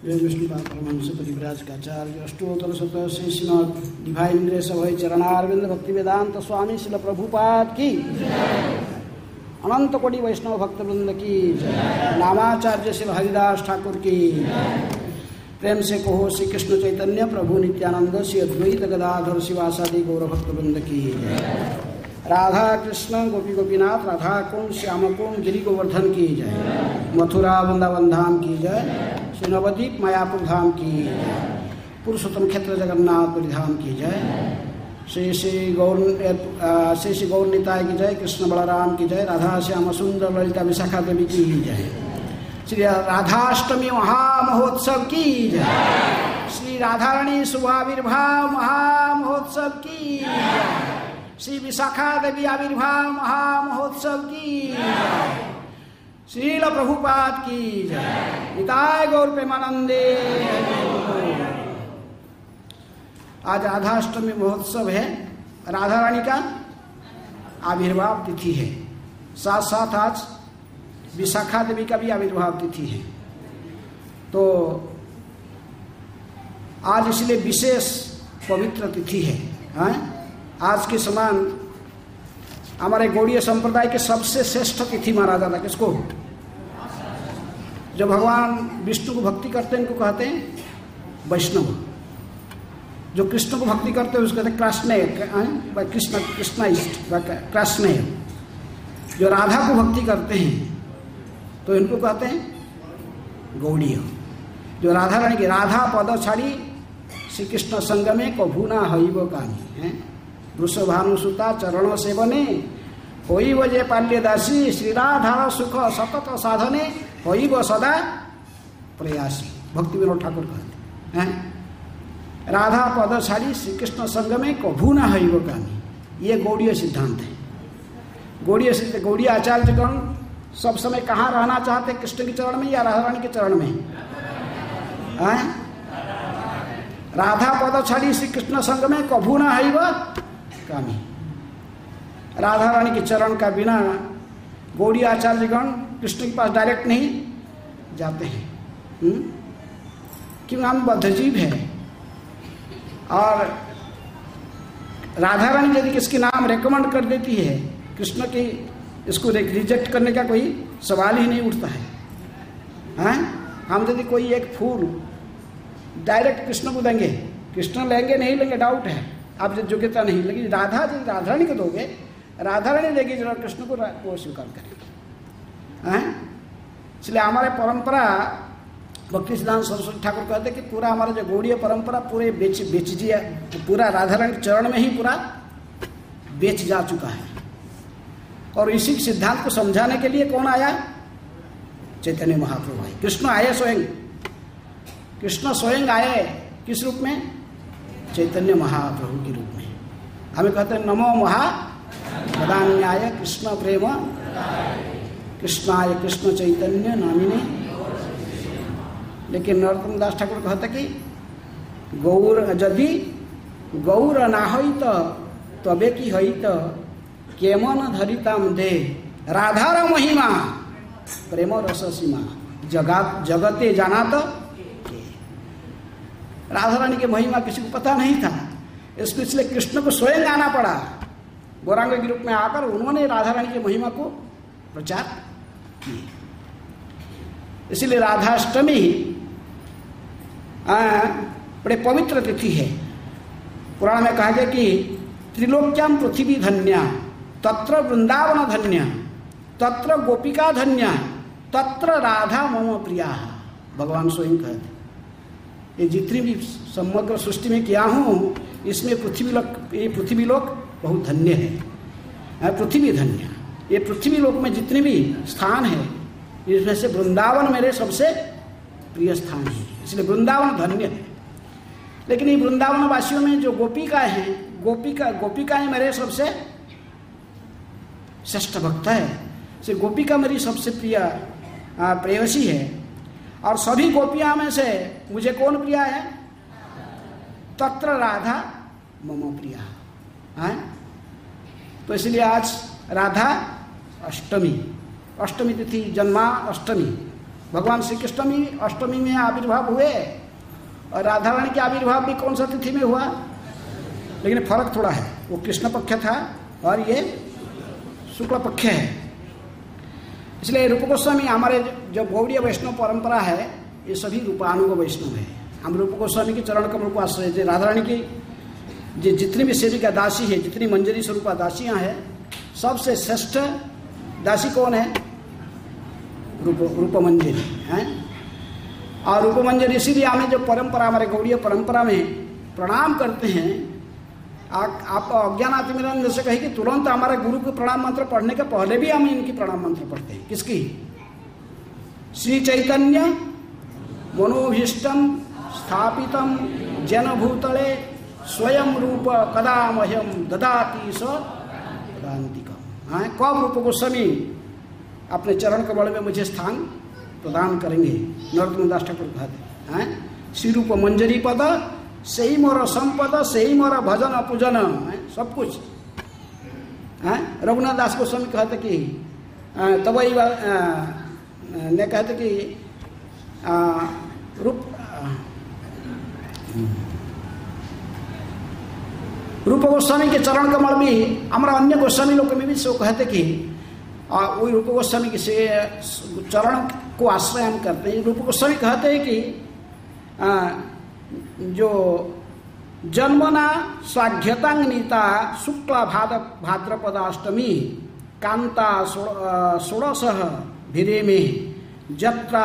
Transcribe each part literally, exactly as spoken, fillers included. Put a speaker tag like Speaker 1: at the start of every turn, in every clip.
Speaker 1: विष्णुपाद परमहंस परिव्राज का आचार्य अष्टोत्तर शत Shri Srimad divine grace Abhay Charanaravinda Bhaktivedanta स्वामी श्रील प्रभुपाद की अनंत कोटि वैष्णव भक्त वृंद की नामाचार्य श्री हरिदास ठाकुर की प्रेम से कहो श्री कृष्ण चैतन्य प्रभु नित्यानंद श्री अद्वैत गदाधर शिवासादि गौर भक्त वृंद की राधा कृष्ण गोपी गोपीनाथ राधा कुंड श्याम कुंड गिरि गोवर्धन की जय। मथुरा वृंदावन धाम की जय। श्री नवदीप मायापुर धाम की जय। पुरुषोत्तम क्षेत्र जगन्नाथ पुरी धाम की जय। श्री श्री गौर श्री श्री गौर निताय की जय। कृष्ण बलराम की जय। राधा श्याम सुंदर ललिता विशाखा देवी की जय। श्री राधाष्टमी महामहोत्सव की जय। श्री राधारानी शुभाविर्भाव महामहोत्सव की जय। श्री विशाखा देवी आविर्भाव महामहोत्सव की श्रील प्रभुपाद की जय। निताय गौर प्रेमानंदे। आज राधाष्टमी महोत्सव है। राधा रानी का आविर्भाव तिथि है। साथ साथ आज विशाखा देवी का भी आविर्भाव तिथि है। तो आज इसलिए विशेष पवित्र तिथि है, है? आज के समान हमारे गौड़ीय संप्रदाय के सबसे श्रेष्ठ तिथि माना जाता है किसको? जो भगवान विष्णु को भक्ति करते हैं उनको कहते हैं वैष्णव। जो कृष्ण को भक्ति करते हैं उसको कहते हैं कृष्णेय, कृष्ण कृष्णाइस्ट कृष्णेय। जो राधा को भक्ति करते हैं तो इनको कहते हैं गौड़ीय। जो राधा रानी की राधा पद छाड़ी श्री कृष्ण संग में कभू ना हईब कामी है। वृषभानुसुता चरण सेवने होई बजे पाल्य दासी श्री राधा सुख सतत साधने होई ब सदा प्रयासी। भक्ति विनोद ठाकुर कहते हैं राधा पद छाड़ी श्री कृष्ण संग में कभू न हईब कामी। ये गौड़ीय सिद्धांत है। गौड़ीय सिद्ध गौड़ीय आचार्यगण सब समय कहाँ रहना चाहते? कृष्ण के चरण में या राधा रानी के चरण में? हैं? राधा पद छाड़ी श्री कृष्ण संग में कभू न हईब कामी। राधा रानी के चरण का बिना गौड़ीय आचार्यगण कृष्ण के पास डायरेक्ट नहीं जाते हैं, क्योंकि हम बद्धजीव है। और राधा रानी यदि किसके नाम रेकमेंड कर देती है कृष्ण की, इसको रिजेक्ट करने का कोई सवाल ही नहीं उठता है, हैं? हम यदि कोई एक फूल डायरेक्ट कृष्ण को देंगे, कृष्ण लेंगे नहीं लेंगे डाउट है, आप योग्यता नहीं लगी। राधा जी राधा रानी को दोगे, राधा रानी देगी जरा कृष्ण को वो स्वीकार करेंगे, हैं? इसलिए हमारे परंपरा भक्ति सिद्धांत सरस्वती ठाकुर कहते कि पूरा हमारा जो गौड़ीय परंपरा पूरे बेच बेच दिया, पूरा राधा रानी चरण में ही पूरा बेच जा चुका है। और इसी सिद्धांत को समझाने के लिए कौन आया? चैतन्य महाप्रभु आए। कृष्ण आए स्वयं, कृष्ण स्वयं आए किस रूप में? चैतन्य महाप्रभु के रूप में। हमें कहते हैं नमो महाप्रदान्याय कृष्ण प्रेम कृष्णाय कृष्ण चैतन्य नामिने। लेकिन नरोत्तम दास ठाकुर कहते कि गौर यदि गौर ना हईत तबे की हईत केमन धरिताम दे राधार महिमा प्रेम रस सीमा जगत जगते जाना तो। राधा रानी की महिमा किसी को पता नहीं था, इसको इसलिए कृष्ण को स्वयं आना पड़ा। गौरांग के रूप में आकर उन्होंने राधा रानी की महिमा को प्रचार किया। इसलिए राधाष्टमी बड़े पवित्र तिथि है। पुराण में कहा गया कि त्रिलोक्याम पृथ्वी धन्या तत्र वृंदावन धन्या तत्र गोपिका धन्या तत्र राधा मम प्रिया। भगवान स्वयं कहते ये जितनी भी समग्र सृष्टि में किया हूँ इसमें पृथ्वी लोक, ये पृथ्वी लोक बहुत धन्य है। पृथ्वी धन्य, ये पृथ्वी लोक में जितने भी स्थान है इसमें से वृंदावन मेरे सबसे प्रिय स्थान है, इसलिए वृंदावन धन्य है। लेकिन ये वृंदावन वासियों में जो गोपिका है, गोपिका गोपिकाएं मेरे सबसे श्रेष्ठ भक्त है। से गोपिका मेरी सबसे प्रिय प्रेयसी है। और सभी गोपियां में से मुझे कौन प्रिया है? तत्र राधा मम प्रिया है। तो इसलिए आज राधा अष्टमी, अष्टमी तिथि जन्मा अष्टमी भगवान श्री कृष्ण भी अष्टमी में आविर्भाव हुए और राधा रानी के आविर्भाव भी कौन सा तिथि में हुआ, लेकिन फर्क थोड़ा है, वो कृष्ण पक्ष था और ये शुक्ल पक्ष है। इसलिए रूप गोस्वामी हमारे जो गौड़ीय वैष्णव परंपरा है ये सभी रूपानुग वैष्णव है। हम रूप गोस्वामी के चरण कमल को आश्रय, जो राधा रानी की जो जितनी भी सेविका दासी है, जितनी मंजरी स्वरूपा दासियां हैं, सबसे श्रेष्ठ दासी कौन है? रूप रूप मंजरी है। और रूप मंजरी इसीलिए हमें जो परंपरा, हमारे गौड़ीय परंपरा में प्रणाम करते हैं। आप अज्ञानातिमिरंद से कहे कि तुरंत हमारे गुरु के प्रणाम मंत्र पढ़ने के पहले भी हम इनकी प्रणाम मंत्र पढ़ते हैं। किसकी? श्री चैतन्य मनोभीष्टम स्थापितम जनभूतले स्वयं रूप कदा मह्यम ददाति स ददान्तिकम। हाँ, कब रूप गोस्वामी अपने चरण कमल में मुझे स्थान प्रदान करेंगे? नरोत्तम दास ठाकुर कहते हैं श्री रूप मंजरी पद सही मोर संपद सही मोर भजन पूजन, सब कुछ है। रघुनाथ दास गोस्वामी कहते कि तब ने कहते कि रूप रूप गोस्वामी के चरण कमल भी हमारा अन्य गोस्वामी लोग में भी सो कहते कि वही रूप गोस्वामी के से चरण को आश्रय हम करते हैं। रूप गोस्वामी कहते हैं कि आ, जो जन्मना स्वाघ्यतांगनीता शुक्ला भाद भाद्रपदाष्टमी कांता षोड़श भिरे में जत्रा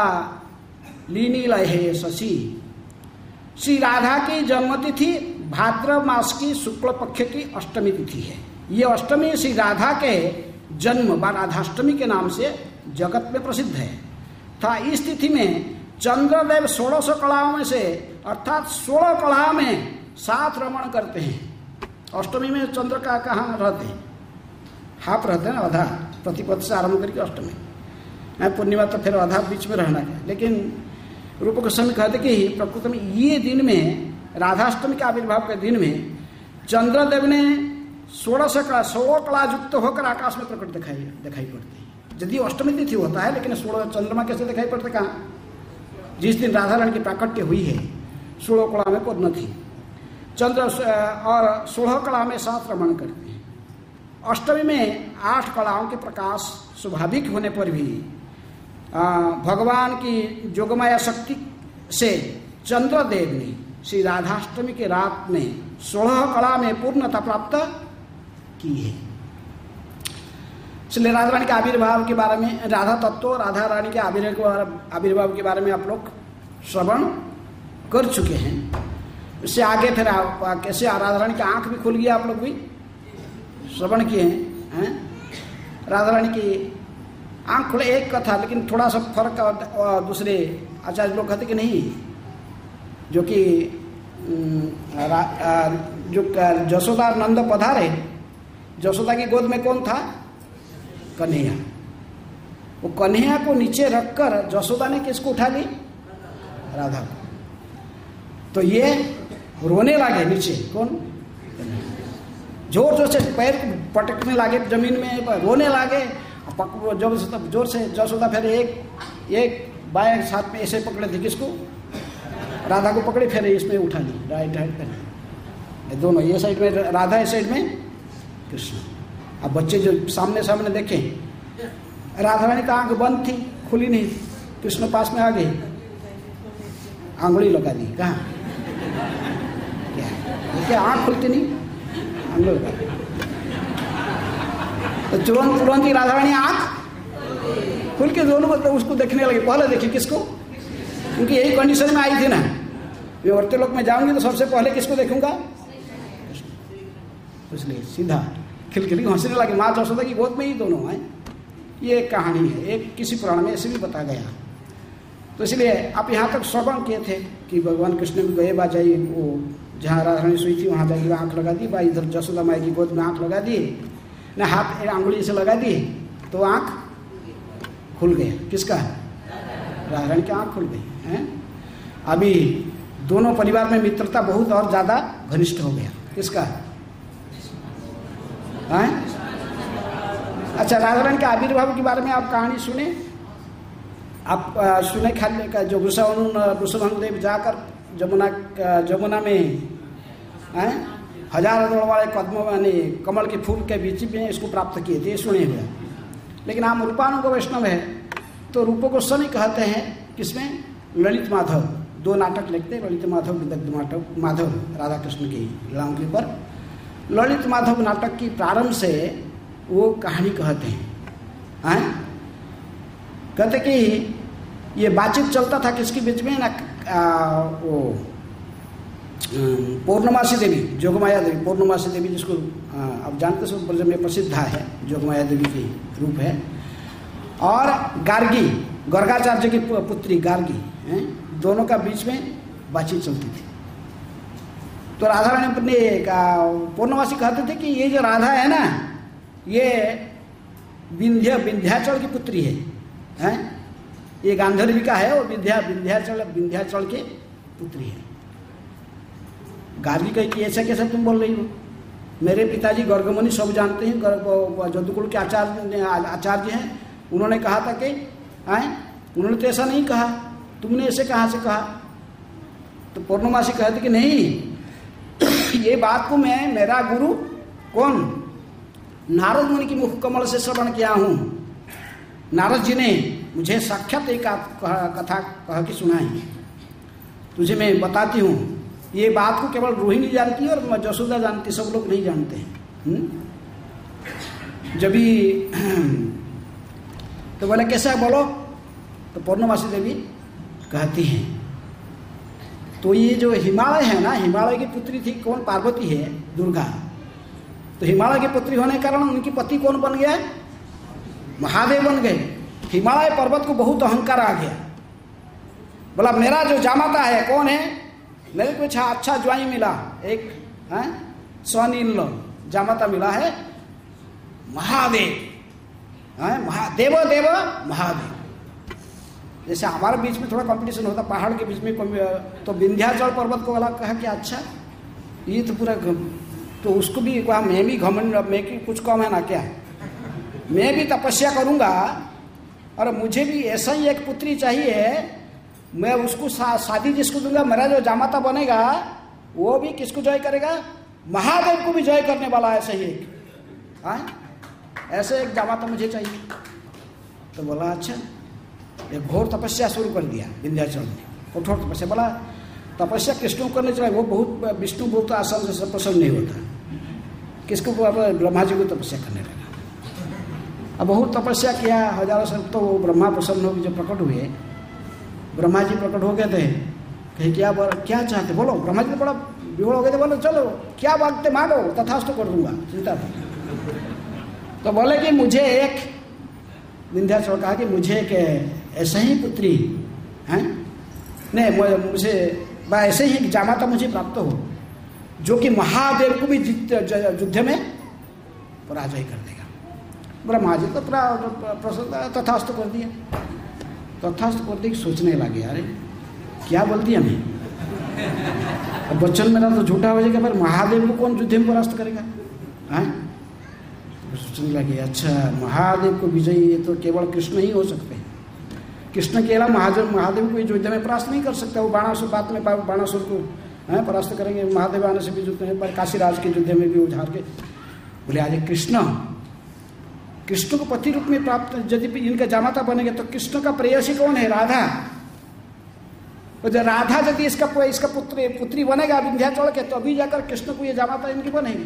Speaker 1: लीनीलहे शशि। श्री राधा की जन्मतिथि भाद्र मास की शुक्ल पक्ष की अष्टमी तिथि है। ये अष्टमी श्री राधा के जन्म व राधाष्टमी के नाम से जगत में प्रसिद्ध है। था इस तिथि में चंद्रदेव षोड़श कलाओं में से अर्थात सोलह कला में सात रमण करते हैं। अष्टमी में चंद्र का कहाँ रहते हैं? हाफ रहते हैं ना, आधा प्रतिपद से आरंभ करके अष्टमी, पूर्णिमा तो फिर आधा बीच में रहना है। लेकिन रूप गोस्वामी कहते कि प्रकृति में ये दिन में, राधाष्टमी के आविर्भाव के दिन में चंद्रदेव ने षोड़श कला सोलह कला युक्त होकर आकाश में प्रकट दिखाई दिखाई पड़ती है। यदि अष्टमी तिथि होता है, लेकिन सोलह चंद्रमा कैसे दिखाई पड़ते? कहाँ? जिस दिन राधा रानी की प्राकट्य हुई है सोलह कला में पूर्ण थी चंद्र, और सोलह कला में सात रमण करते हैं। अष्टमी में आठ कलाओं के प्रकाश स्वाभाविक होने पर भी भगवान की जोगमाया शक्ति से चंद्रदेव ने श्री राधाष्टमी के रात में सोलह कला में पूर्णता प्राप्त की है। इसलिए राधा रानी के आविर्भाव के बारे में, राधा तत्व राधा रानी के आविर्भाव के बारे में आप लोग श्रवण कर चुके हैं। इससे आगे फिर आप कैसे राधा रानी की आंख भी खुल गई, आप लोग भी श्रवण किए हैं। राधा रानी की आंख खुले एक का था, लेकिन थोड़ा सा फर्क और दूसरे आचार्य लोग कहते कि नहीं, जो कि जो जशोदा नंद पधारे, जशोदा की गोद में कौन था? कन्हैया। वो कन्हैया को नीचे रखकर जशोदा ने किसको उठा ली? राधा को। तो ये रोने लगे नीचे, कौन? जोर जोर से पैर पटकने लगे जमीन में, रोने लगे। जब जोर से जशोदा फिर एक एक बाएं हाथ में ऐसे पकड़े थे, किसको? राधा को पकड़े, फिर इसमें उठा ली, राइट राइट पे दोनों, ये साइड में राधा, इस साइड में कृष्ण। अब बच्चे जो सामने सामने देखें, राधा रानी का आंख बंद थी, खुली नहीं थी, कृष्ण पास में आ गए, आंगुली लगा दी। कहाँ? क्या क्या आंख खुलती नहीं, आंगुली लगा दी। तो तुरंत तुरंत ही राधा रानी आंख खुल के दोनों को उसको देखने लगे। पहले देखी किसको? क्योंकि यही कंडीशन में आई थी ना, मैं औरतें लोग में जाऊंगी तो सबसे पहले किसको देखूंगा? इसलिए सीधा खिलखिली हंसने लगे। माँ जशोदा की गोद में ही दोनों हैं। ये एक कहानी है, एक किसी पुराण में ऐसे भी बताया गया। तो इसलिए आप यहाँ तक श्रवण किए थे कि भगवान कृष्ण भी गए, बा जाइए वो जहाँ राधा रानी सोई थी वहाँ जाके आँख लगा दी, बा इधर जशोदा माई की गोद में आँख लगा दिए, ना हाथ आंगुली से लगा दिए, तो आँख खुल गया। किसका? राधा रानी की आँख खुल गई है। अभी दोनों परिवार में मित्रता बहुत और ज़्यादा घनिष्ठ हो गया। किसका? है? अच्छा, राधा रानी के आविर्भाव के बारे में आप कहानी सुने। आप सुने खाने का जो वृषभानु देव जाकर जमुना जमुना में हैं हजार दौड़ वाले कदमों यानी कमल के फूल के बीच में इसको प्राप्त किए थे, सुने हुए। लेकिन आप रूपानुग वैष्णव है तो रूप गोस्वामी कहते हैं किसमें, ललित माधव, दो नाटक लिखते हैं, ललित माधव विदग्ध माधव माधव राधा कृष्ण की लीलाओं के ऊपर। ललित माधव नाटक की प्रारंभ से वो कहानी कहते हैं, हैं कहते कि ये बातचीत चलता था किसके बीच में ना, आ, वो पूर्णमासी देवी, जोगमाया देवी, पूर्णमासी देवी जिसको आप जानते हो ब्रज में प्रसिद्ध है, जोगमाया देवी की रूप है, और गार्गी, गर्गाचार्य की पुत्री गार्गी हैं, दोनों का बीच में बातचीत चलती थी। तो राधा रानी अपने पूर्णमासी कहते थे कि ये जो राधा है ना, ये विंध्य विंध्याचल की पुत्री है, हैं ये गांधर्वी का है, और विंध्या विंध्याचल विंध्याचल के पुत्री है। गार्गी कही कि ऐसा कैसा तुम बोल रही हो, मेरे पिताजी गर्गमुनि सब जानते हैं, जदुकुल के आचार्य आचार्य हैं, उन्होंने कहा था कि हैं, उन्होंने तो ऐसा नहीं कहा, तुमने ऐसे कहाँ से कहा। तो पूर्णमासी कहते कि नहीं, ये बात को मैं, मेरा गुरु कौन, नारद मुनि की मुख कमल से श्रवण किया हूँ। नारद जी ने मुझे साक्षात एक कथा कह के सुनाई, तुझे मैं बताती हूँ। ये बात को केवल रोहिणी जानती है और जसोदा जानती, सब लोग नहीं जानते हैं। जब भी तो बोले कैसा है बोलो, तो पूर्णमासी देवी कहती हैं, तो ये जो हिमालय है ना, हिमालय की पुत्री थी कौन, पार्वती है, दुर्गा। तो हिमालय की पुत्री होने के कारण उनकी पति कौन बन गया, महादेव बन गए। हिमालय पर्वत को बहुत अहंकार आ गया, बोला मेरा जो जामाता है कौन है, मेरे को अच्छा अच्छा ज्वाई मिला, एक है सन इन लो जामाता मिला है, महादेव है, महादेव देव महादेव। जैसे हमारे बीच में थोड़ा कंपटीशन होता पहाड़ के बीच में, तो विंध्याचल पर्वत को वाला कहा कि अच्छा ये तो पूरा, तो उसको भी कहा मैं भी घमंड, मैं की कुछ कम है ना क्या, मैं भी तपस्या करूंगा और मुझे भी ऐसा ही एक पुत्री चाहिए, मैं उसको शादी जिसको दूंगा, मेरा जो जामाता बनेगा वो भी किसको जय करेगा, महादेव को भी जय करने वाला ऐसे ही एक, हाँ ऐसे एक जामाता मुझे चाहिए। तो बोला अच्छा, एक घोर तपस्या शुरू कर दिया विंध्याचल में, कठोर तपस्या। बोला तपस्या किसको करने चला, वो बहुत विष्णु बहुत आसान से प्रसन्न नहीं होता, किसको ब्रह्मा जी को तपस्या करने लगा। अब बहुत तपस्या किया हजारों से, तो वो ब्रह्मा प्रसन्न होकर जो प्रकट हुए, ब्रह्मा जी प्रकट हो गए थे, कहीं क्या क्या चाहते बोलो। ब्रह्मा जी तो बड़ा बिगड़ हो गए थे, बोलो चलो क्या मांगते मांगो, तथास्तु कर दूंगा, चिंता नहीं। तो बोले कि मुझे एक, विंध्याचल कहा कि मुझे एक ऐसे ही पुत्री हैं, नहीं मुझे ऐसे ही एक जामाता मुझे प्राप्त हो जो कि महादेव को भी युद्ध में पराजय कर देगा। ब्रह्मा जी तो प्रसन्न, तथास्तु कर दिया। तथास्तु कर दी, सोचने लगे अरे क्या बोलती है हमें, अब बच्चन मेरा तो झूठा हो जाएगा, पर महादेव को कौन युद्ध में परास्त करेगा, हैं? सोचने लगे अच्छा महादेव को विजयी ये तो केवल कृष्ण ही हो सकते हैं, कृष्ण के अलावा महादेव महादेव को युद्ध में परास्त नहीं कर सकता। वो बाणासुर बात में बाणासुर को हैं परास्त करेंगे, महादेव आने से भी युद्ध में, पर काशीराज के युद्ध में भी उधार के बोले आज कृष्ण, कृष्ण को पति रूप में प्राप्त यदि इनका जामाता बनेगा तो कृष्ण का प्रेयसी कौन है, राधा। तो जब राधा यदि इसका इसका पुत्र पुत्री बनेगा विंध्याचल के, तो अभी जाकर कृष्ण को ये जामाता इनकी बनेगी।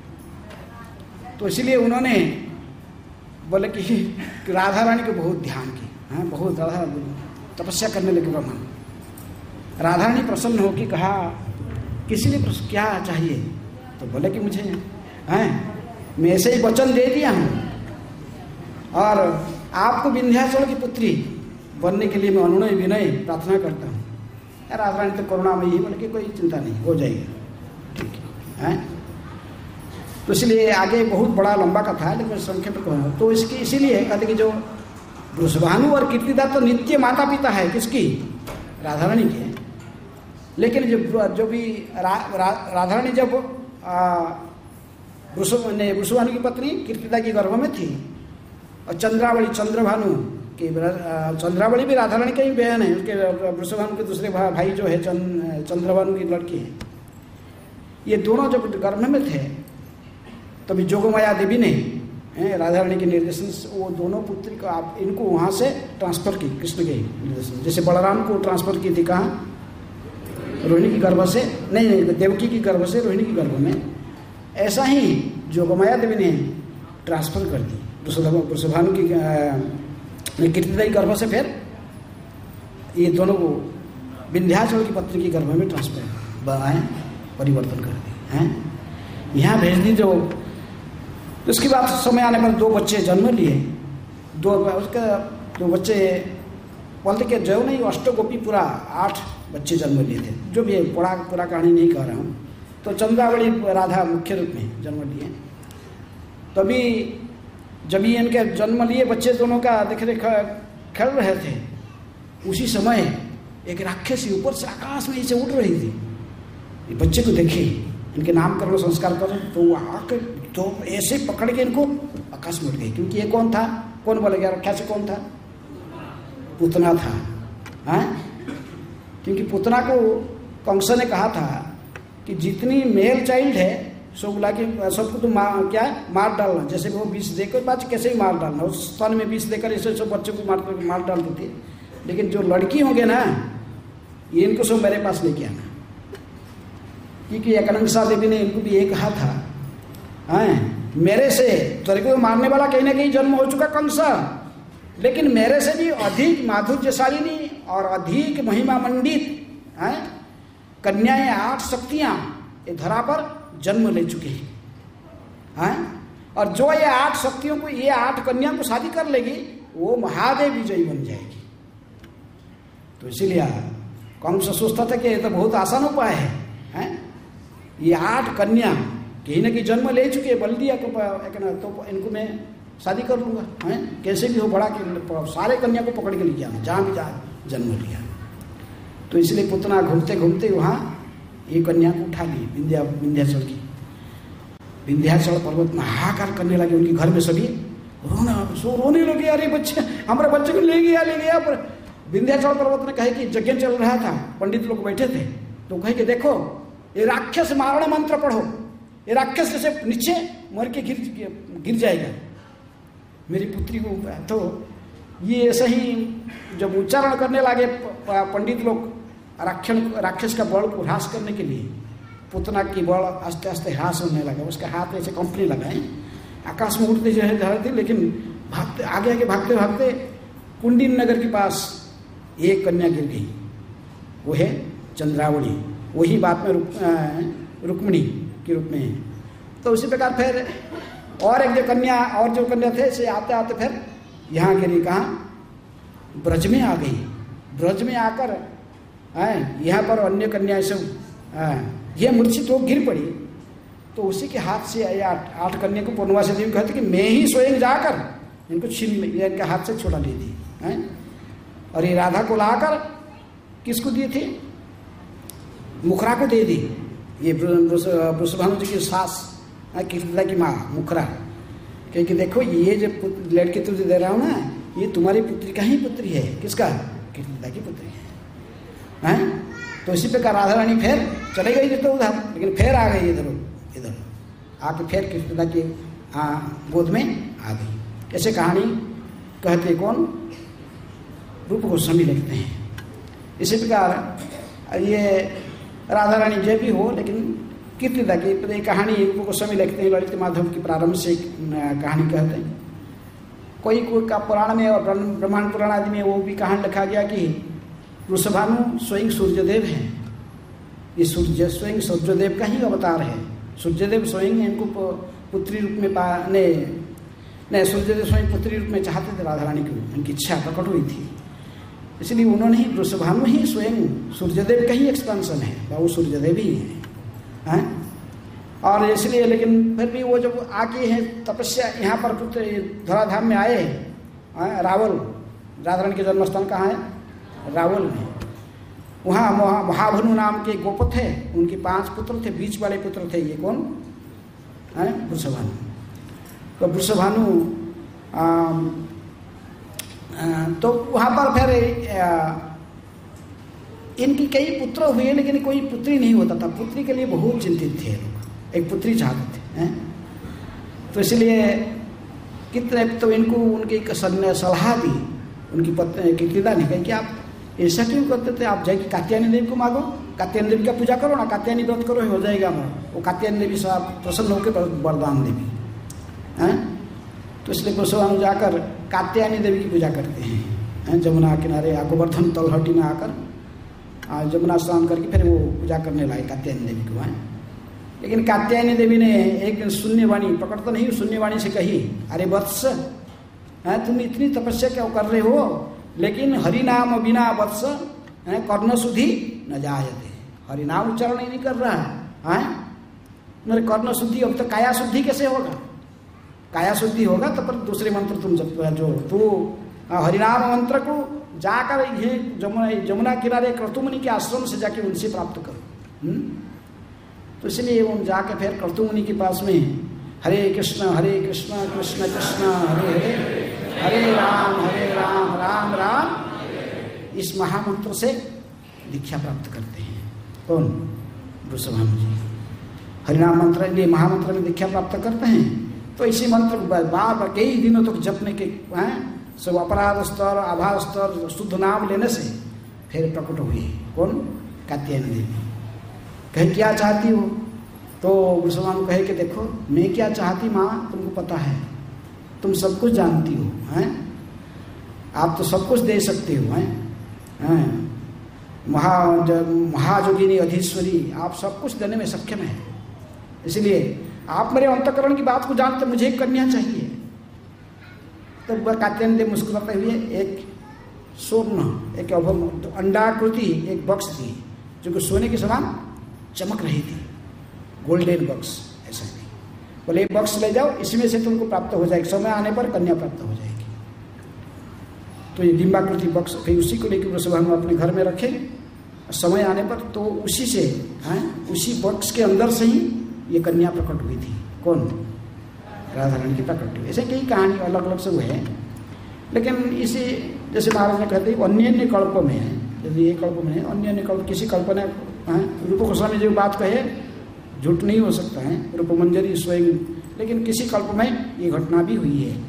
Speaker 1: तो इसलिए उन्होंने बोले कि राधा रानी को बहुत ध्यान की, हाँ बहुत राधा तपस्या करने लगे ब्रह्मा। राधा रानी प्रसन्न होकर कहा किसी ने क्या चाहिए, तो बोले कि मुझे हैं मैं ऐसे ही वचन दे दिया हूँ और आपको विंध्याचल की पुत्री बनने के लिए मैं अनुनय विनय प्रार्थना करता हूँ। राधा रानी तो करुणामयी ही, बोले कि कोई चिंता नहीं, हो जाएगा, ठीक है। तो इसलिए आगे बहुत बड़ा लंबा कथा है, लेकिन संक्षेप में कहूँ तो इसकी इसीलिए कहते कि जो वृषभानु और कीर्तिदा तो नित्य माता पिता है किसकी, राधा रानी के। लेकिन जब जो भी रा, रा, राधा रानी जब वृषभानु की पत्नी कीर्तिदा की गर्भ में थी और चंद्रावली चंद्रभानु कि चंद्रावली भी राधा रानी की ही बहन है, उसके वृषभानु के दूसरे भाई जो है चंद चंद्रभानु की लड़की है। ये दोनों जब गर्भ में थे तभी जोगमाया देवी ने राधा रानी के निर्देशन से वो दोनों पुत्री को आप इनको वहाँ से ट्रांसफर की, कृष्ण के निर्देशन। जैसे बलराम को ट्रांसफर की थी कहाँ, रोहिणी की गर्भ से, नहीं नहीं देवकी की गर्भ से रोहिणी की गर्भ में, ऐसा ही जोगमाया देवी ने ट्रांसफर कर दी वृषभानु की कीर्तिदायी गर्भ से, फिर ये दोनों को विंध्याचल की पत्नी की गर्भ में ट्रांसफर बनाए, परिवर्तन कर दिए हैं, यहाँ भेज दी। जो उसके बाद समय आने पर दो बच्चे जन्म लिए, दो उसका दो बच्चे बोलते कि जो नहीं अष्टगोपी पूरा आठ बच्चे जन्म लिए थे, जो भी पूरा पूरा कहानी नहीं कह रहा हूँ। तो चंद्रावली राधा मुख्य रूप में जन्म लिए। तभी जब ये इनके जन्म लिए बच्चे दोनों का देख रेख खेल रहे थे, उसी समय एक राक्षसी ऊपर से आकाश में से उड़ रही थी। ये बच्चे को देखे, इनके नामकरण संस्कार कर, तो वो आकर तो ऐसे पकड़ के इनको आकाश में उड़ गई। क्योंकि ये कौन था, कौन बोलेगा राक्षस कौन था, पूतना था। हाँ, क्योंकि पूतना को कंस ने कहा था कि जितनी मेल चाइल्ड है सब ला के सबको तो मार क्या मार डालना, जैसे वो विष देकर बात कैसे ही मार डालना, उस स्तन में विष देकर ऐसे सब बच्चों को मार मार डालते थे। लेकिन जो लड़की होंगे ना, ये इनको सब मेरे पास लेके आना, क्योंकि एकनंसा देवी ने इनको भी ये कहा था, हाँ मेरे से तेरे को मारने वाला कहीं ना कहीं जन्म हो चुका कंस, लेकिन मेरे से भी अधिक माधुर्यशालिनी और अधिक महिमा मंडित हैं कन्याएं आठ शक्तियां ये धरा पर जन्म ले चुकी हैं। हैं और जो ये आठ शक्तियों को, ये आठ कन्या को शादी कर लेगी, वो महादेव विजयी बन जाएगी। तो इसीलिए कंस सोचता था कि ये तो बहुत आसान उपाय है, हैं ये आठ कन्या कहीं ना कहीं जन्म ले चुकी है, बल दिया तो इनको मैं शादी कर लूँगा, हैं कैसे भी हो बड़ा के सारे कन्या को पकड़ के ले आना जहाँ भी जहाँ जन्म लिया। तो इसलिए पुतना घूमते घूमते वहाँ ये कन्या को उठा ली, विंध्या विंध्याचल की। विंध्याचल पर्वत में हाहाकार करने लगे, उनके घर में सभी रोना सो रोने लगे, अरे बच्चे हमारे बच्चे को ले गया ले गया। पर विंध्याचल पर्वत ने कहे कि यज्ञ चल रहा था, पंडित लोग बैठे थे, तो कहे कि देखो ये राक्षस मारण मंत्र पढ़ो, ये राक्षस जैसे नीचे मर के गिर गिर जाएगा मेरी पुत्री को। तो ये ऐसे ही जब उच्चारण करने लगे पंडित लोग, राक्षण राक्षस का बल को ह्रास करने के लिए, पुतना की बल आस्ते आस्ते ह्रास होने लगा, उसका हाथ ऐसे कंपनी लगाए, आकाश में उड़ते जो है धरती, लेकिन भागते आगे आगे भागते भागते कुंडिन नगर के पास एक कन्या गिर गई, वो है चंद्रावली, वही बात में रुक रुक्मिणी के रूप में है। तो उसी प्रकार फिर और एक जो कन्या और जो कन्या थे से आते आते फिर यहाँ गिरी, कहाँ ब्रज में आ गई। ब्रज में आकर यहाँ पर अन्य कन्या सब ये मूर्छित हो गिर पड़ी, तो उसी के हाथ से आठ आठ कन्या को पूर्णवासी देवी कहते कि मैं ही स्वयं जाकर इनको छीन इनके हाथ से छुड़ा ले दी है। और ये राधा को लाकर किसको दी थी, मुखरा को दे दी। ये वृषभानु जी की सास कीर्तिदा की माँ मुखरा, क्योंकि देखो ये जो लड़की तुझे दे रहा हूँ ना, ये तुम्हारी पुत्री का ही पुत्री है। किसका, कीर्तिदा की पुत्री है, हैं? तो इसी प्रकार राधा रानी फिर चले गई तो उधर, लेकिन फिर आ गई इधर इधर आके फिर कीर्तिदा की गोद में आ गई। ऐसे कहानी कहते कौन, रूप गोस्वामी लिखते हैं। इसी प्रकार ये राधा रानी जय भी हो, लेकिन कीर्तिदा की कहानी रूप गोस्वामी लिखते हैं, ललित माधव की प्रारंभ से कहानी कहते हैं। कोई कोई का पुराण में और ब्रह्मांड पुराण आदि में वो भी कहानी लिखा गया कि वृषभानु स्वयं सूर्यदेव हैं। ये सूर्य स्वयं सूर्यदेव का ही अवतार है। सूर्यदेव स्वयं इनको पुत्री रूप में पा ने नहीं सूर्यदेव स्वयं पुत्री रूप में चाहते थे राधा रानी को, उनकी इच्छा प्रकट हुई थी, इसलिए उन्होंने ही वृषभानु ही स्वयं सूर्यदेव का ही एक्सपेंशन है, वो सूर्यदेव ही है, हैं? और इसलिए लेकिन फिर भी वो जब आके हैं तपस्या यहाँ पर पुत्र धराधाम में आए, रावल, राधा रानी के जन्म स्थान कहाँ है, रावल में। वहाँ महाभनु नाम के गोप थे, उनके पांच पुत्र थे, बीच वाले पुत्र थे ये कौन है, वृषभानु। तो वृषभानु तो वहाँ पर फिर इनकी कई पुत्र हुए, लेकिन कोई पुत्री नहीं होता था। पुत्री के लिए बहुत चिंतित थे लोग, एक पुत्री चाहते थे हैं? तो इसलिए कितने तो इनको उनकी सलाह दी उनकी पत्नी कीर्तिदा ने, कही कि आप ऐसा क्यों करते थे, आप जाके कात्यायनी देवी को मांगो, कात्यायनी देवी का पूजा करो ना, कात्यायनी व्रत करो, हो जाएगा हमारा। वो कात्यायनी देवी से आप प्रसन्न होकर वरदान देवी हैं। तो इसलिए गोस्वामी जाकर कात्यायनी देवी की पूजा करते हैं, जमुना किनारे गोवर्धन तलहटी में आकर जमुना स्नान करके फिर वो पूजा करने लगे कात्यायनी देवी को हैं। लेकिन कात्यायनी देवी ने एक शून्यवाणी, पकड़ तो नहीं, शून्यवाणी से कही, अरे वत्स हैं, तुम इतनी तपस्या क्यों कर रहे हो, लेकिन हरिनाम बिना वत्स कर्ण शुद्धि न जायते। हरिनाम उच्चारण ही नहीं कर रहा है, हैं? मेरे कर्ण शुद्धि, अब तो काया शुद्धि कैसे होगा? काया शुद्धि होगा तो पर दूसरे मंत्र तुम जब जो तो हरिनाम मंत्र को जाकर ये जमुना जमुना किनारे क्रतुमुनि के आश्रम से जाके उनसे प्राप्त करो। तो इसलिए वो जाके फिर क्रतुमुनि के पास में हरे कृष्ण हरे कृष्ण कृष्ण कृष्ण हरे हरे हरे राम हरे राम राम राम इस महामंत्र से दीक्षा प्राप्त करते हैं। कौन? गोस्वामी जी हरिनाम मंत्र, ये महामंत्र में दीक्षा प्राप्त करते हैं। तो इसी मंत्र को बार बार कई दिनों तक जपने के हैं, सब अपराध स्तर आभास स्तर शुद्ध नाम लेने से फिर प्रकट हुई। कौन? कात्यायनी देवी। कहे क्या चाहती हो? तो गोस्वामी कहे कि देखो मैं क्या चाहती माँ तुमको पता है, तुम सब कुछ जानती हो हैं, आप तो सब कुछ दे सकते हो हैं, हैं? महा महाजोगिनी अधीश्वरी, आप सब कुछ देने में सक्षम है। इसलिए आप मेरे अंतःकरण की बात को जानते, मुझे एक कन्या चाहिए। तब वह कात्यायनी देवी मुस्कुराते हुए एक स्वर्ण, एक अंडाकृति एक बक्स दी, जो कि सोने के समान चमक रही थी, गोल्डन बक्स ऐसा नहीं। बोले ये बक्स ले जाओ, इसमें से तुमको प्राप्त हो जाएगी, समय आने पर कन्या प्राप्त हो जाएगी। तो ये डिम्बाकृति बक्स, फिर उसी को लेकर गोस्वामी हम अपने घर में रखे, समय आने पर तो उसी से हैं, उसी बक्स के अंदर से ही ये कन्या प्रकट हुई थी। कौन? राधा रानी की प्रकट हुई। ऐसे कई कहानी अलग अलग से हुए हैं, लेकिन इसे जैसे महाराज ने कहते हैं अन्य अन्य कल्प में है, यदि ये कल्प में है अन्य अन्य कल्प, किसी कल्पना है। रूप गोस्वामी जो बात कहे झूठ नहीं हो सकता है, रूप मंजरी स्वयं, लेकिन किसी कल्प में ये घटना भी हुई है।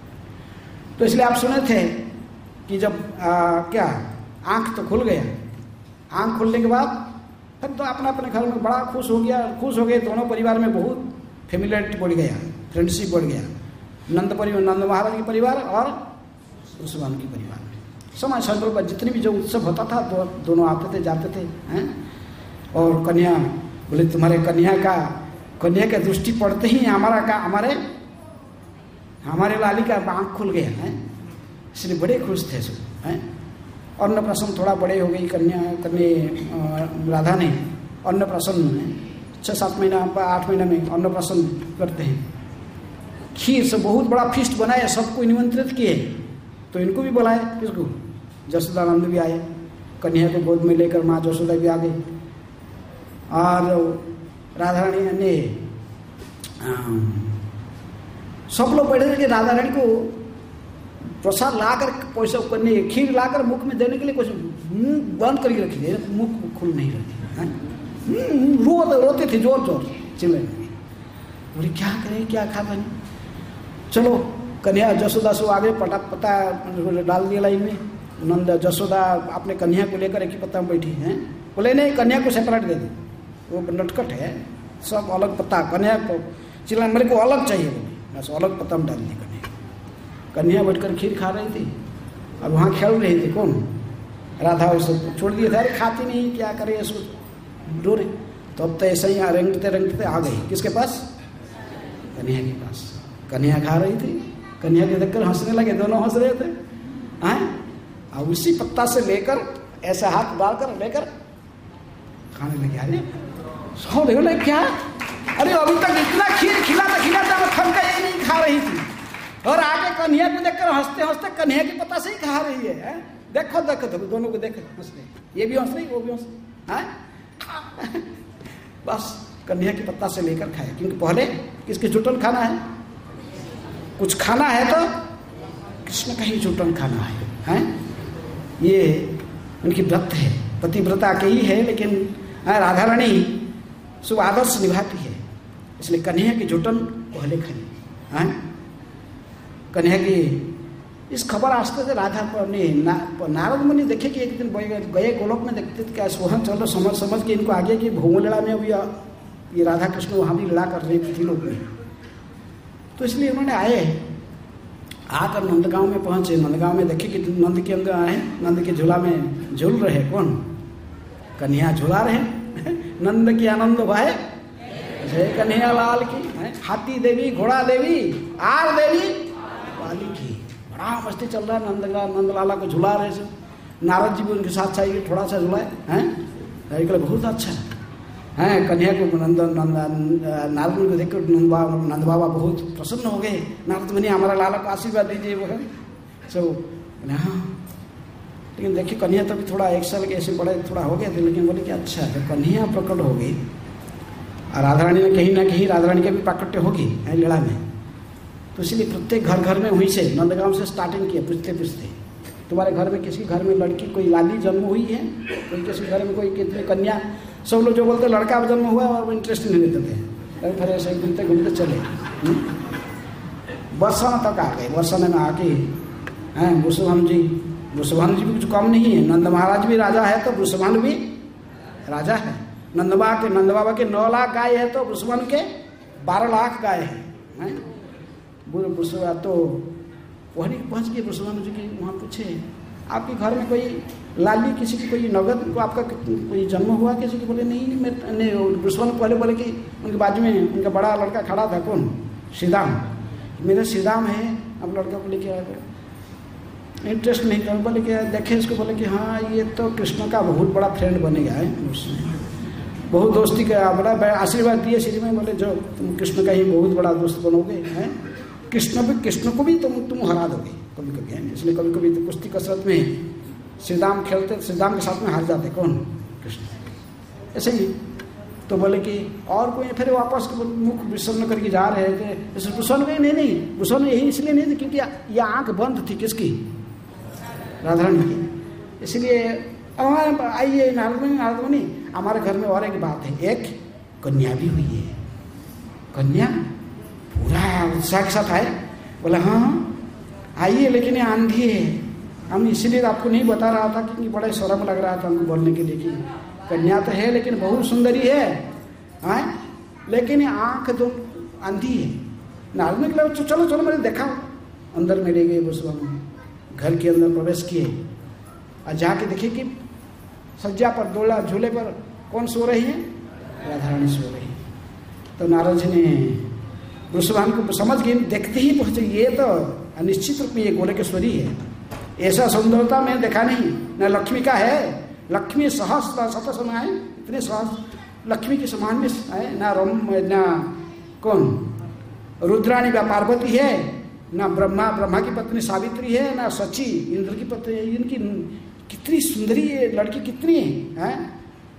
Speaker 1: तो इसलिए आप सुने थे कि जब आ, क्या आंख तो खुल गया, आंख खुलने के बाद फिर तो अपना अपने घर में बड़ा खुश हो गया, खुश हो गए दोनों परिवार में, बहुत फेमिलियरिटी बढ़ गया, फ्रेंडशिप बढ़ गया। नंद परिवार, नंद महाराज के परिवार और गोस्वामी के परिवार में समय समय पर जितने भी जो उत्सव होता था दो, दोनों आते थे जाते थे हैं। और कन्या बोले तुम्हारे कन्या का कन्या का दृष्टि पड़ते ही हमारा का हमारे हमारे लाली का आँख खुल गया है, इसलिए बड़े खुश थे सब हैं। अन्नप्राशन थोड़ा बड़े हो गई कन्या कन्या राधा ने, अन्नप्राशन में छः सात महीना आठ महीने में अन्नप्राशन करते हैं। खीर से बहुत बड़ा फीस्ट बनाया, सबको निमंत्रित किए, तो इनको भी बुलाए, किसको? जसोदानंद भी आए, कन्या को गोद में लेकर माँ जसोदा भी आ गई। और राधा रानी ने सब लोग बैठे थे कि राधा रानी को प्रसाद लाकर पैसा करने खीर लाकर मुख में देने के लिए कुछ मुंह बंद करके रखी थी, मुख खुल नहीं रही, रो रोते थे जोर जोर चिल्लाने लगे। बोले क्या करें क्या खाता नहीं, चलो कन्या जसोदा से आगे पटा पता डाल दिया लाइन में। नंद जसोदा अपने कन्या को लेकर एक ही पत्ता में बैठी हैं। बोले नहीं कन्या को सेपरेट दे दो, वो नटखट है, सब अलग पत्ता, कन्या को चिल्ला मेरे को अलग चाहिए, बोले बस अलग पत्ता में डाल दी कन्या। कन्या बैठकर खीर खा रही थी, अब वहाँ खेल रही थी। कौन? राधा उसे छोड़ दिया था, अरे खाती नहीं क्या करे इसको, रो रही। तो अब तो ऐसे ही रंगते रंगते आ गई किसके पास? कन्या के पास। कन्या खा रही थी, कन्या के देखकर हंसने लगे, दोनों हंस रहे थे हैं। और उसी पत्ता से लेकर ऐसा हाथ डालकर लेकर खाने लगे। अरे सौ देखो नहीं क्या, अरे अभी तक इतना खीर खिलाता खिलाता मैं थक गई, नहीं खा रही थी, और आगे कन्या को देखकर हंसते हंसते कन्या के पत्ता से ही खा रही है, है? देखो देखो देखो दोनों को देखो हंस रहे, ये भी हंस रही वो भी हंस रही। बस कन्या के पत्ता से लेकर खाए, क्योंकि पहले किसके जुटल खाना है, कुछ खाना है तो कृष्ण का ही झूठन खाना है, हैं? ये उनकी व्रत है, पतिव्रता के ही है, लेकिन राधा रानी शुभ आदर्श निभाती है, इसलिए कन्हैया की झूठन पहले खाई, हैं? कन्हैया की इस खबर आस्ते से राधा ने ना, नारद मुनि देखे कि एक दिन गए गोलोक में, देखते थे क्या सोहन चलो समझ समझ के इनको आगे कि भूमि लड़ा में अभी ये राधा कृष्ण वहाँ भी लड़ा कर रहे थे लोग में, तो इसलिए उन्होंने आए, आकर नंदगांव में पहुंचे। नंदगांव में देखे कि नंद के अंदर आए, नंद के झूला में झूल रहे कौन? कन्हैया झूला रहे, नंद की आनंद भाई जय कन्हैया लाल की, हाथी देवी घोड़ा देवी आर देवी वाली की, बड़ा मस्ती चल रहा है। नंद नंदलाला को झुला रहे से, नारद जी भी उनके साथ चाहिए, थोड़ा सा झुलाए हैं, बहुत अच्छा है। हैं कन्हैया को नंद नारद मुनि को देखकर नंद बाबा नंद बाबा बहुत प्रसन्न हो गए। नारद मुनि हमारा लाला को आशीर्वाद दीजिए, वो है सब। हाँ, लेकिन देखिए कन्हैया तो भी थोड़ा एक साल के ऐसे बड़े थोड़ा हो गए थे, लेकिन बोले कि अच्छा है कन्हैया प्रकट हो गई, और राधा रानी में कहीं ना कहीं राधा रानी का भी प्राकट्य होगी है लीला में, तो इसलिए प्रत्येक घर घर में हुई से नंदगांव से स्टार्टिंग किया, पूछते पूछते तुम्हारे घर में किसी घर में लड़की कोई लाली जन्म हुई है, कोई किसी घर में कोई कितनी कन्या, सब लोग जो बोलते लड़का जन्म हुआ और वो इंटरेस्ट नहीं लेते थे, फिर ऐसे घूमते घूमते चले। बरसाना तक आ गए, बरसाने में आके हैं वृषभानु जी, वृषभानु जी भी कुछ कम नहीं है, नंद महाराज भी राजा है तो वृषभानु भी राजा है। नंदबा के नंद बाबा के नौ लाख गाय है तो वृषभानु के बारह लाख गाय है। वृषभा तो वही पहुँच गए वृषभानु जी की, वहाँ पूछे आपके घर में कोई लाली किसी की कोई नगद को आपका कोई जन्म हुआ किसी की? बोले नहीं, मैं वृषभानु पहले बोले कि उनके बाजू में उनका बड़ा लड़का खड़ा था, कौन? श्रीदाम, मेरा श्रीदाम है। अब लड़का बोले कि इंटरेस्ट नहीं था, बोले कि देखे इसको, बोले कि हाँ ये तो कृष्ण का बहुत बड़ा फ्रेंड बनेगा है, उसने बहुत दोस्ती का बड़ा आशीर्वाद दिए श्री में, बोले जो तुम कृष्ण का ही बहुत बड़ा दोस्त बनोगे हैं, कृष्ण भी कृष्ण को भी तुम तुम हरा दोगे कभी कभी है। इसलिए कभी कभी तो कुश्ती कसरत में श्रीदाम खेलते, श्रीदाम के साथ में हार जाते, कौन? कृष्ण। ऐसे ही तो बोले कि और कोई, फिर वापस मुख विसन्न करके जा रहे थे, भूषण गई नहीं नहीं भूषण यही इसलिए नहीं थी क्योंकि यह आंख बंद थी, किसकी? राधा रानी की। इसलिए आइए नारद मुनि, नारद मुनि हमारे घर में और एक बात है, एक कन्या भी हुई है। कन्या पूरा उत्साह के साथ आए, बोले हाँ आइए, लेकिन ये आंधी है, हम इसीलिए आपको नहीं बता रहा था क्योंकि बड़ा शर्म लग रहा था हमको बोलने के लिए कि कन्या तो है लेकिन बहुत सुंदरी है, हाँ लेकिन आंख तो आंधी है। नारद ने कहा चलो चलो मैंने देखा, अंदर में ले गए वृषभानु, घर के अंदर प्रवेश किए और जाके देखे कि सज्जा पर डोला झूले पर कौन सो रही है? राधा रानी सो रही। तो नारद जी ने वृषभानु को समझ गए, देखते ही पहुंचे ये तो निश्चित रूप में ये गोलकेश्वरी है, ऐसा सुंदरता मैंने देखा नहीं, न लक्ष्मी का है, लक्ष्मी सहस्त्र शत समान, इतने सहस्त्र लक्ष्मी के समान में है, ना रम ना कौन रुद्राणी व पार्वती है, ना ब्रह्मा ब्रह्मा की पत्नी सावित्री है, ना सची इंद्र की पत्नी, इनकी कितनी सुंदरी लड़की कितनी है, है?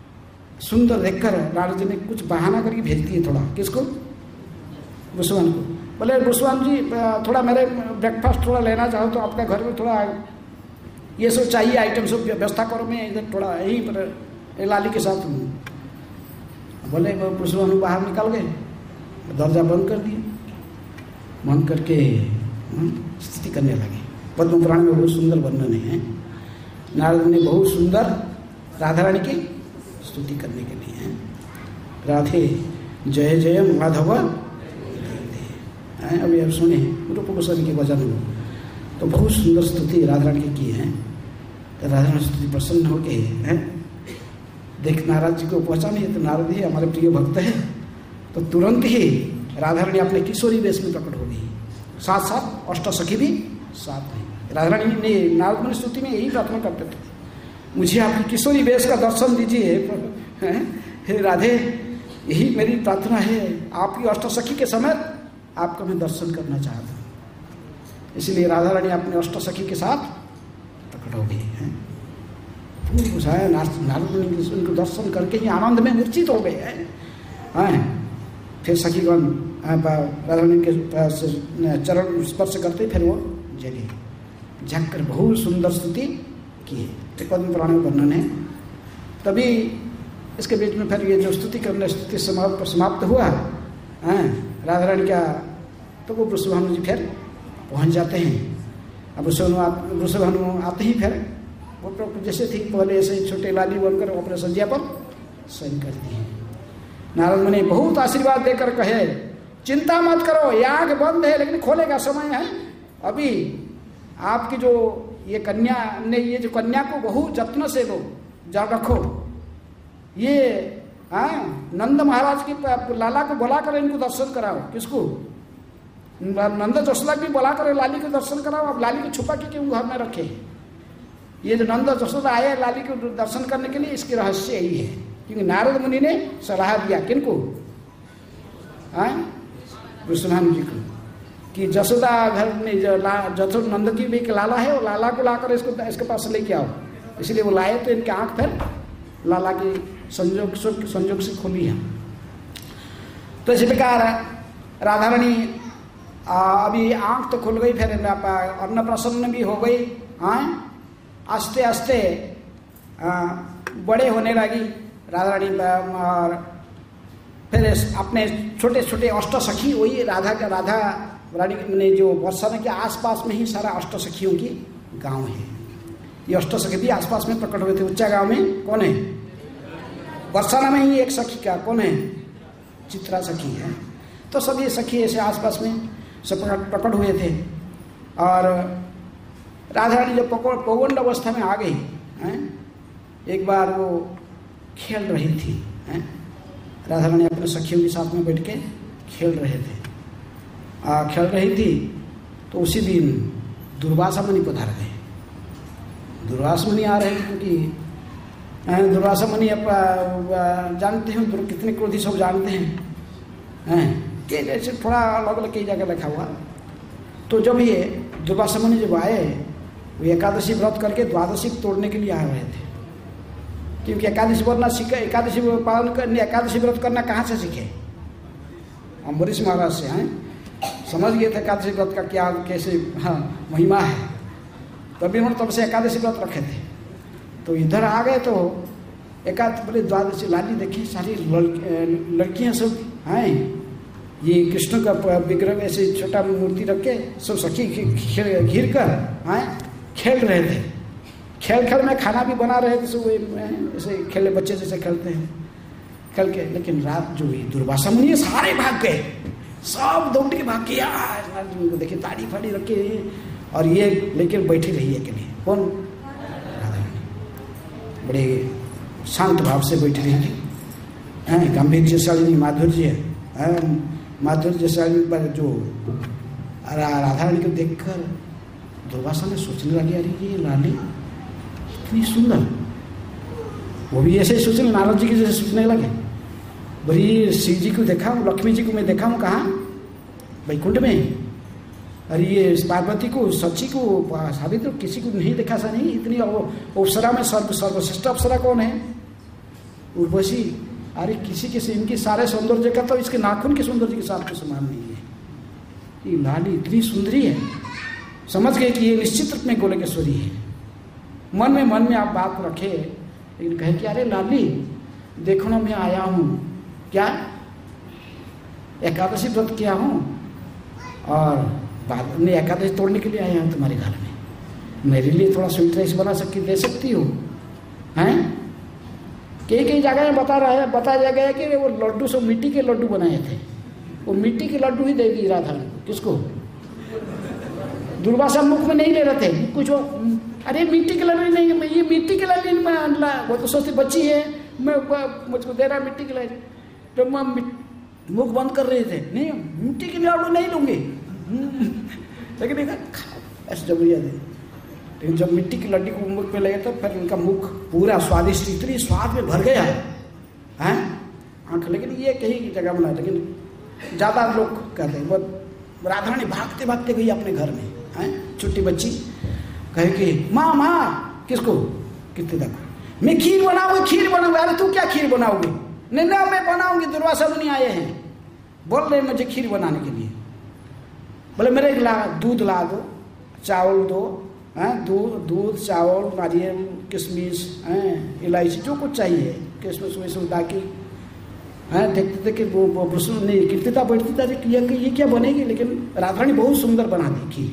Speaker 1: सुंदर देखकर नारद जी ने कुछ बहाना करके भेज दिए थोड़ा, किसको? वृषभानु को। बोले वृषभानु जी थोड़ा मेरे ब्रेकफास्ट थोड़ा लेना चाहो तो आपका घर में थोड़ा ये सब चाहिए आइटम सब व्यवस्था करो, मैं इधर थोड़ा यहीं पर लाली के साथ हूँ। बोले वृषभानु बाहर निकल गए, दरवाजा बंद कर दिए, बंद करके स्तुति करने लगे। पद्म पुराण में बहुत सुंदर वर्णन है, नारद ने बहुत सुंदर राधा रानी की स्तुति करने के लिए है, राधे जय जय माधव। अभी अब सुने रूप गोस्वामी के वजन में तो बहुत सुंदर स्तुति राधा रानी की की है। तो राधा रानी स्तुति प्रसन्न होके हैं, देख नारद जी को पहचाने तो नारद ही हमारे प्रिय भक्त है, तो तुरंत ही राधा रानी अपने किशोरी वेश में प्रकट हो गई, साथ साथ अष्ट सखी भी साथ में। राधा रानी ने नारद मुनि स्तुति में यही प्रार्थना करते थे, मुझे आपकी किशोरी वेश का दर्शन दीजिए हे राधे, यही मेरी प्रार्थना है, आपकी अष्ट सखी के समय आपका मैं दर्शन करना चाहता हूँ। इसलिए राधा रानी अपने अष्ट सखी के साथ प्रकट हो गई है। फूल बुझाया, नारद मुनि उनको दर्शन करके ही आनंद में मूर्छित हो गए हैं। फिर सखीगण राधा रानी के चरण स्पर्श करते फिर वो जगे। झाँक कर बहुत सुंदर स्तुति की है, एक पद्म पुराण में वर्णन है। तभी इसके बीच में फिर ये जो स्तुति करने स्तुति समाप्त समाप्त हुआ है राधा रानी का, तो वो वृषभानु जी फिर पहुंच जाते हैं। अब वृषभानु आते ही फिर वो तो जैसे थी पहले ऐसे छोटे लाली बनकर अपने सज्जा पर शयन करती हैं। नारद मुनि बहुत आशीर्वाद देकर कहे, चिंता मत करो, ये आँख बंद है लेकिन खोले का समय है। अभी आपकी जो ये कन्या ने, ये जो कन्या को बहुत जत्न से लो, जा रखो। ये हाँ नंद महाराज की लाला को बुला कर इनको दर्शन कराओ। किसको? नंद जसोदा भी बुला कर लाली को दर्शन कराओ। अब लाली को छुपा के क्यों घर में रखे? ये जो नंद जसोदा आए लाली को दर्शन करने के लिए, इसकी रहस्य यही है, क्योंकि नारद मुनि ने सलाह दिया किनको? वृषभानु जी को, कि जसोदा घर में जो जसो नंद की भी एक लाला है, वो लाला को लाकर इसको इसके पास लेके आओ। इसलिए वो लाए तो इनके आंख फिर लाला की संयोग संयोग से खुली है। तो इसी प्रकार राधा रानी अभी आंख तो खुल गई, फिर अन्न प्रसन्न भी हो गई। हाँ आस्ते आस्ते बड़े होने लगी राधा रानी। और फिर अपने छोटे छोटे अष्ट सखी, वही राधा का राधा रानी ने जो बरसाना के आसपास में ही सारा अष्ट सखियों की गांव है। ये अष्ट सखी भी आसपास में प्रकट हुए थे। उच्चा गांव में कौन है? बरसाना में ही एक सखी का कौन है? चित्रा सखी है। तो सभी सखी ऐसे आसपास में सब प्रकट हुए थे। और राधा रानी जब पौगंड अवस्था में आ गई हैं, एक बार वो खेल रही थी हैं? राधा रानी अपने सखियों के साथ में बैठ के खेल रहे थे। आ, खेल रही थी तो उसी दिन दुर्वासा मुनि पधार गए। दुर्वासा मुनि आ रहे हैं, क्योंकि दुर्वासा मुनि आप जानते हैं कितने क्रोधी सब जानते हैं हैं कि जैसे थोड़ा अलग अलग कई जगह लिखा हुआ। तो जब ये दुर्वासा मुनि जब आए, वो एकादशी व्रत करके द्वादशी तोड़ने के लिए आ रहे थे। क्योंकि एकादशी व्रत सीखे, एकादशी पालन करने, एकादशी व्रत करना कहाँ से सीखे? अम्बरीश महाराज से हैं। समझ गए थे एकादशी व्रत का क्या कैसे हाँ महिमा है, तभी उन्होंने तब से एकादशी व्रत रखे थे। तो इधर आ गए तो एकादशी बोले द्वादशी लाली देखी सारी लड़कियां सब हैं, ये कृष्ण का विग्रह ऐसे छोटा मूर्ति रख के सब सखी घिर कर हैं खेल रहे थे। खेल खेल में खाना भी बना रहे थे सब, ऐसे खेले बच्चे जैसे खेलते हैं खेल के। लेकिन रात जो हुई दुर्वासा मुनि सारे भाग गए, सब दौड़ के भाग गया। देखिए ताड़ी फाड़ी रखे और ये लेकिन बैठी रही है के लिए। कौन? राधा रानी बड़े शांत भाव से बैठी रही थी। गांभीर्यशालिनी माधुर्य है, माधुर्यशालिनी पर जो राधा रानी को देखकर दुर्वासा ने सोचने लगी, अरे ये लाली इतनी सुंदर। वो भी ऐसे सोचने, नारद जी की जैसे सोचने लगे। भाई शिव जी को देखा हूँ, लक्ष्मी जी को मैं देखा हूँ कहाँ? वैकुंठ में। अरे ये पार्वती को, सची को, सावित्री को किसी को नहीं देखा सा नहीं। इतनी अप्सरा में सर्व सर्वश्रेष्ठ अप्सरा कौन है? उर्वशी। अरे किसी किसी इनकी सारे सौंदर्य का तो इसके नाखून के सौंदर्य के साथ में समान नहीं है। ये लाली इतनी सुंदरी है, समझ गए कि ये निश्चित रूप में गोलकेश्वरी है। मन में मन में आप बात रखे, लेकिन कहे कि अरे लाली देखो ना मैं आया हूँ, क्या एकादशी व्रत किया हूँ और बाद में एकादशी तोड़ने के लिए आया हूँ तुम्हारे घर में, मेरे लिए थोड़ा स्वीट राइस बना सकती दे सकती हो हैं? कई कई जगह में बता रहा है बताया गया कि वो लड्डू सब मिट्टी के लड्डू बनाए थे, वो मिट्टी के लड्डू ही दे दी राधा को। किसको? दुर्वासा मुख में नहीं ले रहे थे कुछ। अरे मिट्टी के लड्डू नहीं, ये मिट्टी के लड्डू में, वो तो सोचती बच्ची है, मैं मुझको दे रहा मिट्टी के लड्डू। तो मैं मुख बंद कर रहे थे, नहीं मिट्टी के लड्डू नहीं लूंगे। लेकिन ऐसे जबरिया दे। लेकिन जब मिट्टी की लड्डी को मुख में लगे तो फिर उनका मुख पूरा स्वादिष्ट, इतनी स्वाद में भर गया है आंख। लेकिन ये कहीं जगह बना, लेकिन ज़्यादा लोग कहते हैं वो राधा रानी भागते भागते गई अपने घर में हैं, छोटी बच्ची कहे कि माँ माँ किसको कितने तक मैं खीर बनाऊंगी खीर बनाऊंगी। अरे तू क्या खीर बनाओगी? नहीं ना मैं बनाऊंगी, दुर्वासा मुनि आए हैं बोल रहे मुझे खीर बनाने के लिए। बोले मेरे ला दूध ला दो, चावल दो, हैं, दूध दूध चावल नारियल किशमिश हैं, इलायची जो कुछ चाहिए किशमिश विशमिश डाकी हैं। देखते थे कि वो वो नहीं कीर्तिता बैठती था कि ये, ये क्या बनेगी, लेकिन राधारानी बहुत सुंदर बना दी खीर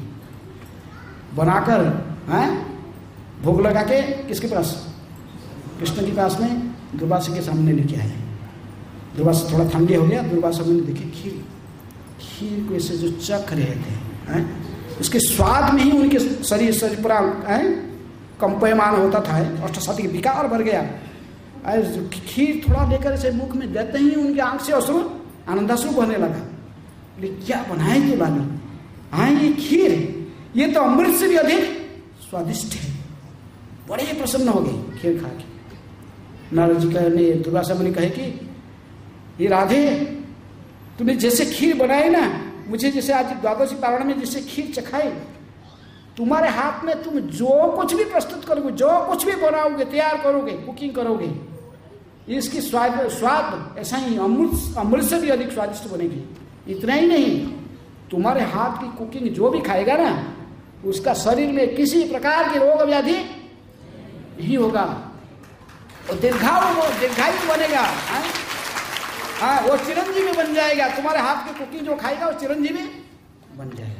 Speaker 1: बनाकर हैं, भोग लगा के किसके पास, कृष्ण के पास में दुर्वासा के सामने लेके आए। दुर्वासा थोड़ा ठंडे हो गया, दुर्वासा मैंने देखे खीर खीर को ऐसे जो चख रहे थे हैं, उसके स्वाद में ही उनके शरीर शरीर पूरा कंपयमान होता था, अष्टसाती विकार भर गया। खीर थोड़ा लेकर ऐसे मुख में देते ही उनके आंख से अश्रु आनंदाश्रु बहने लगा। लेकिन क्या बनाए थे बाली, हाँ ये खीर ये तो अमृत से भी अधिक स्वादिष्ट है। बड़े ही प्रसन्न हो गए खीर खा के। नारद जी ने दुर्वासा मुनि कहे कि ये राधे तूने जैसे खीर बनाई ना, मुझे जैसे आज द्वादशी पारण में जैसे खीर चखाई, तुम्हारे हाथ में तुम जो कुछ भी प्रस्तुत करोगे, जो कुछ भी बनाओगे, तैयार करोगे, कुकिंग करोगे, इसकी स्वाद स्वाद ऐसा ही अमृत अमृत से भी अधिक स्वादिष्ट बनेगी। इतना ही नहीं, तुम्हारे हाथ की कुकिंग जो भी खाएगा ना, उसका शरीर में किसी प्रकार की रोग व्याधि नहीं होगा, और दीर्घायु दीर्घायु बनेगा। हाँ, वो चिरंजीवी बन जाएगा। तुम्हारे हाथ की कुकिंग जो खाएगा वो चिरंजीवी बन जाएगा।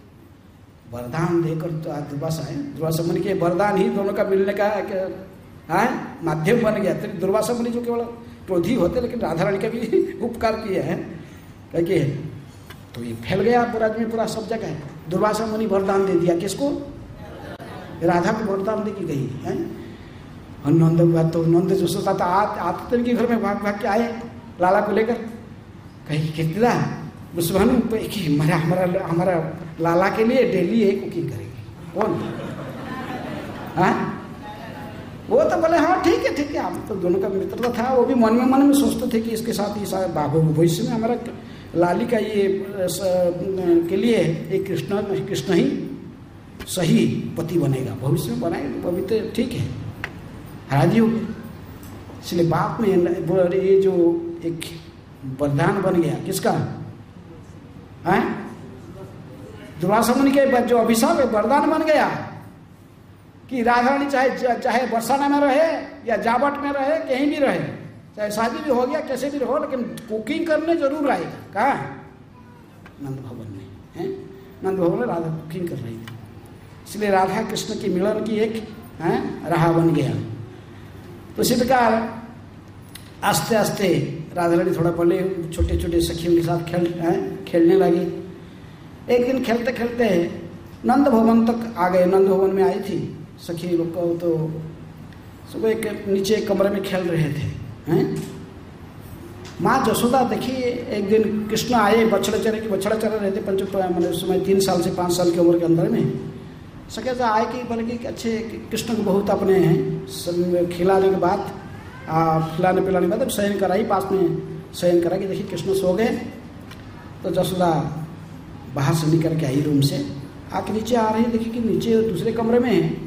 Speaker 1: वरदान देकर तो आज दुर्वासा है, दुर्वासा मुनि के वरदान ही दोनों का मिलने का हाँ माध्यम बन गया। तो दुर्वासा मुनि जो केवल क्रोधी होते, लेकिन राधारानी का भी उपकार किए हैं कह, तो ये फैल गया पूरा में, पूरा सब जगह है। दुर्वासा मुनि वरदान दे दिया किसको, राधा को वरदान दे की गई है। और नंद हुआ तो नंद जो सोचता था आते के घर में भाग भाग के आए लाला को लेकर, कहीं कितना मुसलमान हमारा हमारा हमारा लाला के लिए डेली एक कुकिंग करेगी कौन, हाँ वो तो बोले हाँ ठीक है ठीक है। हम तो दोनों का मित्रता था, वो भी मन में मन में सोचते थे कि इसके साथ ही साथ बाबू भविष्य में हमारा लाली का ये के लिए एक कृष्ण कृष्ण ही सही पति बनेगा, भविष्य में बनाएगा, वो भी तो ठीक है। राजी हो गए। इसलिए बाप में ये जो एक वरदान बन गया किसका, है दुर्वासा मुनि के जो अभिशाप है, वरदान बन गया कि राधारानी चाहे चाहे बरसाना में रहे या जावट में रहे, कहीं भी रहे, चाहे शादी भी हो गया कैसे भी रहो, लेकिन कुकिंग करने जरूर आएगा। कहाँ, नंद भवन में है, नंद भवन में राधा कुकिंग कर रही थी। इसलिए राधा कृष्ण की मिलन की एक है राह बन गया। तो इसी प्रकार आस्ते आस्ते राधारानी थोड़ा पहले छोटे छोटे सखियों के साथ खेल खेलने लगी। एक दिन खेलते खेलते नंद भवन तक आ गए। नंद भवन में आई थी सखी लोग को, तो सुबह एक नीचे एक कमरे में खेल रहे थे हैं। माँ जसोदा देखिए, एक दिन कृष्ण आए, बछड़ा चरे की बछड़ा चरा रहे थे, पंच मैंने उस समय तीन साल से पाँच साल की उम्र के अंदर में सके से आए कि बोले कि अच्छे कृष्ण को बहुत अपने हैं। खिलाने के बाद खिलाने पिलाने के बाद शयन कराई, पास में शयन करा कि देखिए कृष्ण सो गए। तो जसोदा बाहर से निकल के आई रूम से, आके नीचे आ रही, देखिए कि नीचे दूसरे कमरे में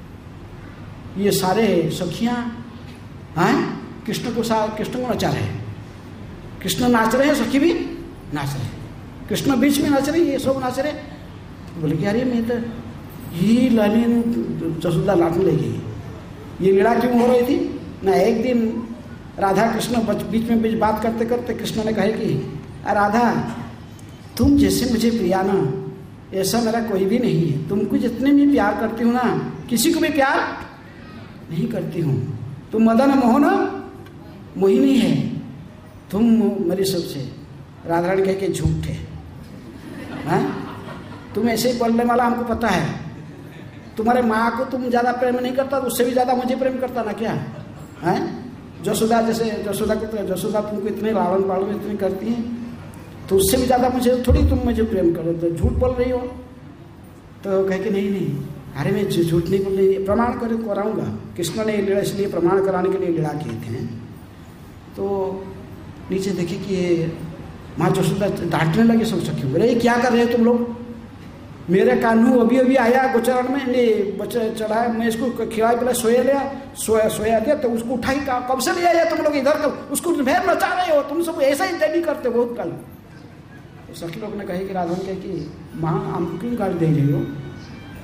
Speaker 1: ये सारे सखियाँ हैं कृष्ण को साथ कृष्ण को नचा रहे हैं। कृष्ण नाच रहे हैं, सखी भी नाच रहे हैं, कृष्ण बीच में नाच रहे, ये सब नाच रहे। तो बोले कि अरे मैं तो ही लाली जसोदा लाटने लगी, ये लीला क्यों हो रही थी ना। एक दिन राधा कृष्ण बीच में बीच बात करते करते कृष्ण ने कहे कि राधा तुम जैसे मुझे प्रिया ना, ऐसा मेरा कोई भी नहीं है। तुमको जितने भी प्यार करती हूँ ना, किसी को भी प्यार नहीं करती हूँ। तुम मदन मोहन मोहिनी है, तुम मेरी सबसे। राधारानी कह के झूठ है, हाँ तुम ऐसे ही बोलने वाला हमको पता है। तुम्हारे माँ को तुम ज़्यादा प्रेम नहीं करता, तो उससे भी ज़्यादा मुझे प्रेम करता ना क्या है। जसोदा जैसे जसोदा को तो जसोदा तुमको इतने लालन पालन इतने करती हैं, तो उससे भी ज़्यादा मुझे थोड़ी तुम मुझे प्रेम करो, तो झूठ बोल रही हो। तो कह के नहीं नहीं, अरे मैं झूठ नहीं बोल रही, प्रमाण कर कराऊंगा। कृष्ण ने लीला इसलिए प्रमाण कराने के लिए लीला किए थे। तो नीचे देखे कि ये माँ जसोदा डांटने लगे सब सखियों, बोले ये क्या कर रहे हो तुम लोग, मेरे कान्हू अभी अभी आया गोचरण में, ने बच्चा चढ़ाया, मैं इसको खिलाया पिला सोया लिया सोया सोया दिया, तो उसको उठाई कब से ले आया तुम लोग इधर, कब उसको फिर नचा रहे हो, तुम सब ऐसा ही देवी करते बहुत कल। तो सखी लोग ने कहे कि राधन कहे कि माँ हम क्यों गाली दे रही हो,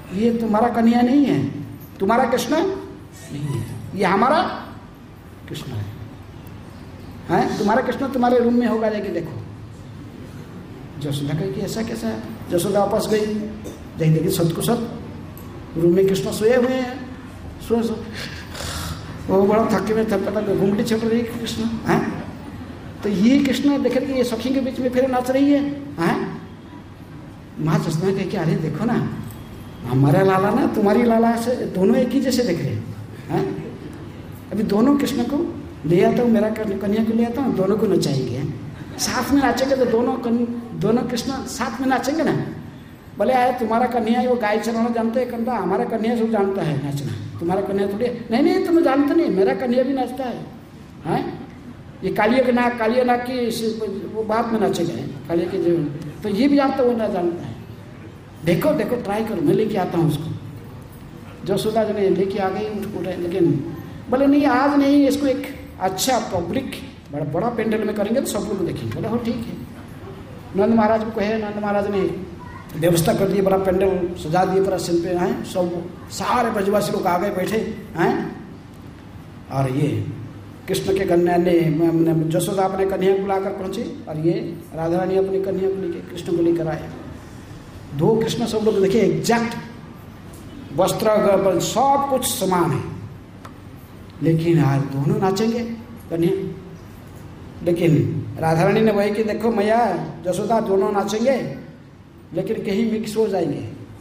Speaker 1: ये तुम्हारा कन्हैया नहीं है, तुम्हारा कृष्ण नहीं है, ये हमारा कृष्ण है, हैं? तुम्हारा कृष्ण तुम्हारे रूम में होगा, जाके देखो। यशोदा कही कि ऐसा कैसा है? यशोदा वापस गई, जाके देखी सत को सत रूम में कृष्ण सोए हुए हैं, सो सो वो बड़ा थके में थक पता घूंघटी छप रही है कृष्ण, हैं? तो ये कृष्ण देख के ये सखी के बीच में फिर नाच रही है, हैं? माँ जसना कह के अरे देखो ना, हमारा लाला ना तुम्हारी लाला से दोनों एक ही जैसे दिख रहे हैं, अभी दोनों कृष्ण को ले आता हूँ, मेरा कन्या को ले आता हूँ, दोनों को नचाएंगे, साथ में नाचेंगे तो दोनों दोनों कृष्ण साथ में नाचेंगे ना। बोले आए तुम्हारा कन्या वो गाय चलाना जानते है कंधा, हमारा कन्या सब जानता है नाचना, तुम्हारा कन्या थोड़ी। नहीं नहीं तुम्हें जानते नहीं, मेरा कन्या भी नाचता है, हैं? ये कालिया के नाक कालिया नाक की वो बाद में नाचेगा, कालिया के जो, तो ये भी जानता वो ना जानता है। देखो देखो ट्राई करो, मैं लेके आता हूँ उसको। यशोदा जी ने लेके आ गई उठ उठे, लेकिन बोले नहीं आज नहीं, इसको एक अच्छा पब्लिक बड़ा बड़ा पेंडल में करेंगे तो सब लोग देखेंगे। बोले हो ठीक है। नंद महाराज को कहे, नंद महाराज ने व्यवस्था कर दी, बड़ा पेंडल सजा दिए पूरा सिल पे, हैं? सब सारे ब्रजवासी लोग आ गए बैठे, हैं? और ये कृष्ण के कन्या ने यशोदा अपने कन्या को लाकर पहुंचे, और ये राधा रानी अपनी कन्या को लेकर कृष्ण को लेकर आए। दो कृष्ण सब लोग देखिए एग्जैक्ट वस्त्र सब कुछ समान है, लेकिन आज दोनों नाचेंगे कन्या। लेकिन राधा रानी ने वही कि देखो मैया यशोदा दोनों नाचेंगे, लेकिन कहीं मिक्स हो जाएंगे।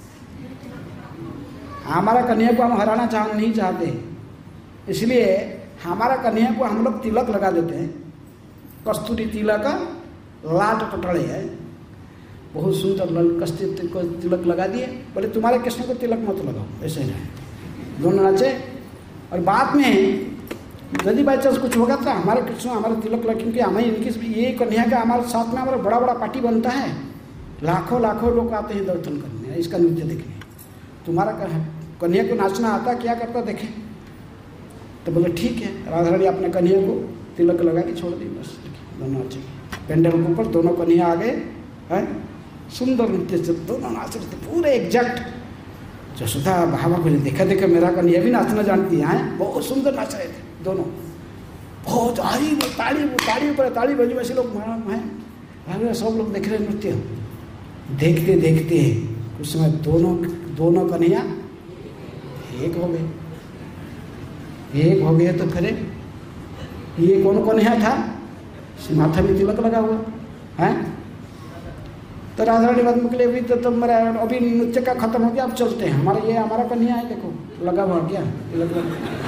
Speaker 1: हमारा कन्या को हम हराना चाह नहीं चाहते, इसलिए हमारा कन्या को हम लोग तिलक लगा देते हैं, कस्तूरी तिलक लाट पटड़े है, बहुत सुंदर कस्तूरी को तिलक लगा दिए। बोले तुम्हारे कृष्ण को तिलक मत लगाओ, ऐसे नहीं, दोनों नाचे। और बाद में यदि बाई चांस कुछ होगा तो हमारे कृष्ण हमारे तिलक लगा, क्योंकि हमें इनकी ये कन्या का हमारे साथ में हमारा बड़ा बड़ा पार्टी बनता है, लाखों लाखों लोग आते हैं दर्शन करने, इसका नृत्य देखने। तुम्हारा कन्या को नाचना आता, क्या करता देखे। तो बोले ठीक है। राधा रानी अपने कन्या को तिलक लगा के छोड़ दी, बस दोनों नाचेंगे। पेंडल के ऊपर दोनों कन्या आ गए, हैं? सुंदर नृत्य से दोनों नाच रहे थे पूरे एग्जैक्ट। यशोदा बाबा को देखा देखा मेरा कन्या भी नाचना जानती है, बहुत सुंदर नाच रहे थे दोनों, बहुत ताली ताली ताली ऊपर ताली बजी, वैसे लोग हैं सब लोग देख रहे नृत्य। देखते देखते कुछ समय दोनों दोनों कन्या एक हो गए। एक हो गए तो फिर ये कौन कन्या था, माथा में तिलक लगा हुआ है। तो राधा रानी बात मुकले भी तो, तो मेरा अभी नृत्य का खत्म हो गया, अब चलते हैं, हमारा ये हमारा कन्या है, देखो लगा हुआ क्या तिलक लगा।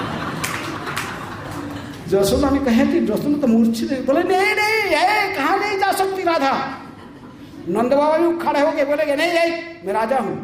Speaker 1: यशोदा ने कहे कि यशोदा तो मूर्छित है। बोले नहीं नहीं ये कहाँ नहीं जा सकती राधा। नंद बाबा भी खड़े हो गए, बोले नहीं नहीं मैं राजा हूँ,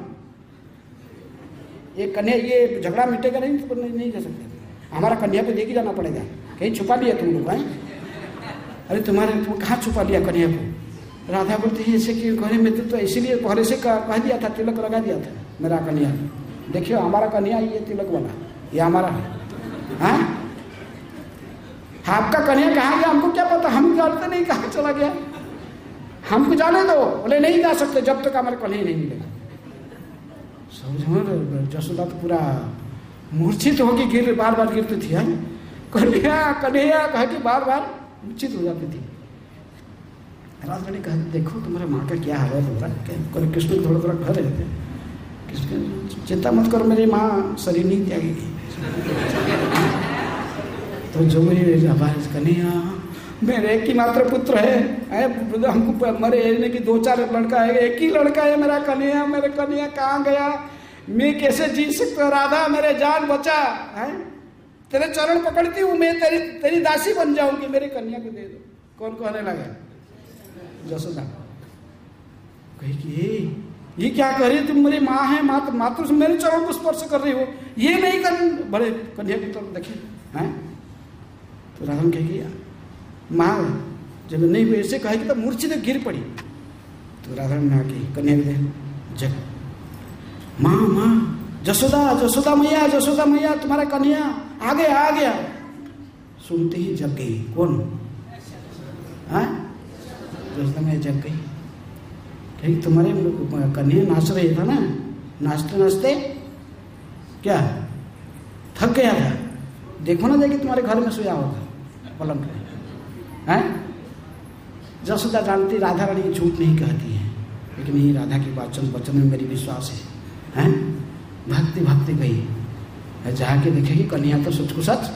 Speaker 1: ये कन्या ये झगड़ा मिटेगा नहीं तो नहीं, नहीं जा सकते, हमारा कन्या को लेके जाना पड़ेगा। कहीं छुपा लिया तुम लोग, हैं? अरे तुम्हारे तुम कहाँ छुपा लिया कन्या को। राधा बोलती है ऐसे क्यों कहे, मैं तो, तो इसीलिए पहले से कह दिया था, तिलक लगा दिया था मेरा कन्या। देखियो हमारा कन्या ये तिलक वाला ये हमारा है, हाँ? आपका कन्या कहाँ गया हमको क्या पता, हम जानते नहीं कहाँ चला गया, हमको जाने दो। बोले नहीं जा सकते जब तक हमारे कन्या नहीं मिलेगा। समझो यशोदा तो पूरा मूर्छित होकर गिर बार बार गिरती थी, है कन्या कन्या कह के बार बार मूर्छित हो जाती थी। राधा ने कहा देखो तुम्हारे माँ का क्या हालत हो रहा है, कृष्ण को थोड़ा थोड़ा कह रहे थे, कृष्ण चिंता मत करो मेरी माँ शरीर नहीं त्यागेगी। तो जो मेरी आवाज कन्या मेरे एक ही मात्र पुत्र है, हमको मरे कि दो चार लड़का है, एक ही लड़का है मेरा कन्या, मेरे कन्या कहाँ गया, मैं कैसे जी सकता। राधा मेरे जान बचा है, तेरे चरण पकड़ती हूँ, मैं तेरी तेरी दासी बन जाऊंगी, मेरे कन्या को दे दो। कौन कहने लगा, यशोदा कही कि ये ये क्या कह रही है, तुम मेरी माँ है, मात्र मात्र से मेरे चरण को स्पर्श कर रही हो, ये नहीं कर। बड़े कन्या की तरफ देखे, हैं? तो राधा कहेगी माँ जब नहीं हुई ऐसे कहेगी तो मूर्छित गिर पड़ी। तो राधा ने आके कन्या को देख जग माँ माँ जसोदा जसोदा मैया जसोदा मैया तुम्हारा कन्या आ गया आ गया। सुनते ही जग गई। कौन? हाँ जसोदा मैया जग गई। कहीं तुम्हारे कन्या नाच रही था ना, नाचते नाचते क्या थक गया था। देखो ना जाके तुम्हारे घर में सोया होगा पलंग पे, हैं? जसोदा जानती राधा रानी झूठ नहीं कहती है, लेकिन ये राधा की वचन वचन में मेरी विश्वास है, हैं? भक्ति भक्ति गई, जाके देखेगी कन्या तो सच को सच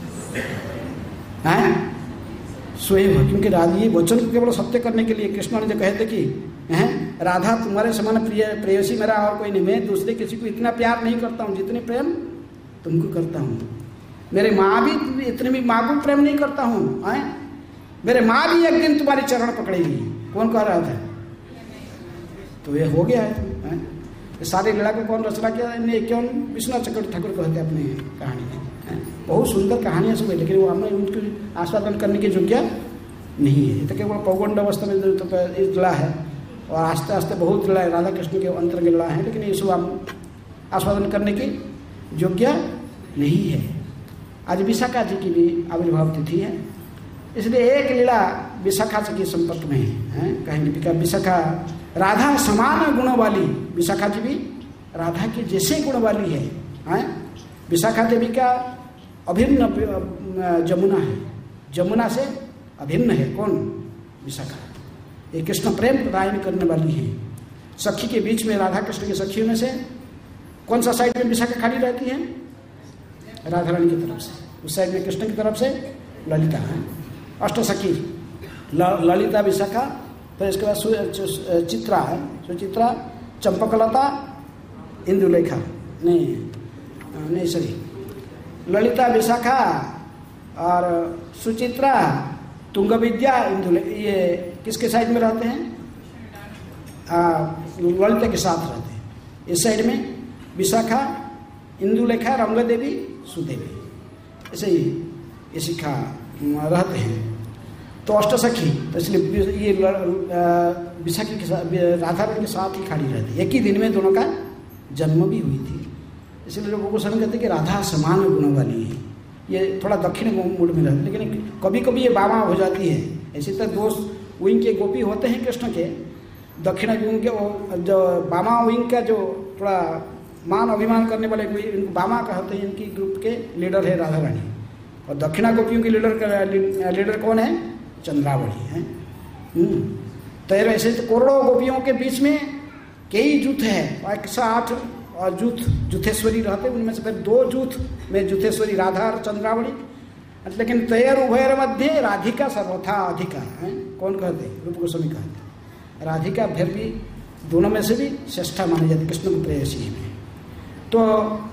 Speaker 1: हैं सोए हो, क्योंकि राधा ये वचन को केवल सत्य करने के लिए कृष्ण ने जो कहे थे कि हैं राधा तुम्हारे समान प्रिय प्रेयसी मेरा और कोई नहीं, मैं दूसरे किसी को इतना प्यार नहीं करता हूँ जितने प्रेम तुमको करता हूँ। मेरे माँ भी इतने भी माँ को प्रेम नहीं करता हूँ, हैं? मेरे माँ भी एक दिन तुम्हारी चरण पकड़ेगी। कौन कह रहा था? तो ये हो गया है, है? सारी लीला को कौन रचना किया? क्यों विश्वनाथ चक्रवर्ती ठाकुर कहते हैं अपनी कहानी में, बहुत सुंदर कहानियाँ सब है, लेकिन वो हमें उनकी आस्वादन करने की योग्य नहीं है। ये तो केवल पौगंड अवस्था में तो लीला है, और आस्ते आस्ते बहुत लीला है, राधा कृष्ण के अंतर्गत लीला है, लेकिन ये सब हम आस्वादन करने की योग्य नहीं है। आज विशाखा जी की भी आविर्भाव तिथि है, इसलिए एक लीला विशाखा जी के संपर्क में है। कहेंगे विशाखा राधा समान गुणों वाली, विशाखा जी भी राधा के जैसे गुण वाली है, हैं? विशाखा देवी का अभिन्न जमुना है, जमुना से अभिन्न है कौन? विशाखा। ये कृष्ण प्रेम प्रदान करने वाली है। सखी के बीच में, राधा कृष्ण की सखियों में से कौन सा साइड में विशाखा खाली रहती है? राधा रानी की तरफ से, उस साइड में कृष्ण की तरफ से ललिता है। अष्ट सखी ललिता विशाखा, तो इसके बाद चित्रा है, सुचित्रा, चंपकलता, इंदुलेखा, नहीं नहीं सॉरी ललिता विशाखा और सुचित्रा, तुंगविद्या, इंदुले, ये किसके साइड में रहते हैं? ललिता के साथ रहते हैं। इस साइड में विशाखा, इंदुलेखा, रंगदेवी, सुदेवी, ऐसे ही ये शिखा रहते हैं। तो अष्टसखी, तो इसलिए ये विशाखी के साथ, राधा रानी के साथ ही खड़ी रहती है। एक ही दिन में दोनों का जन्म भी हुई थी, इसलिए लोगों को समझ कहते हैं कि राधा समान गुणों वाली है। ये थोड़ा दक्षिण मूड में रहती है, लेकिन कभी कभी ये बामा हो जाती है। ऐसे तो दो विंग के गोपी होते हैं कृष्ण के, दक्षिण विंग के जो बामा विंग का जो थोड़ा मान अभिमान करने वाले इनको बामा कहते हैं, इनकी ग्रुप के लीडर है राधा रानी, और दक्षिणा गोपियों के लीडर लीडर कौन है? चंद्रावली है। तो ऐसे तो करोड़ों गोपियों के बीच में कई जूथ है, एक सौ आठ और जूथ जूथेश्वरी रहते, उनमें से फिर दो जूथ में जूथेश्वरी राधा और चंद्रावली, लेकिन तैर उभयर मध्य राधिका सर्वथा अधिका है। कौन कहते? रूप गोस्वामी कहते राधिका फिर भी दोनों में से भी श्रेष्ठा मानी जाती कृष्ण को प्रेयसी में। तो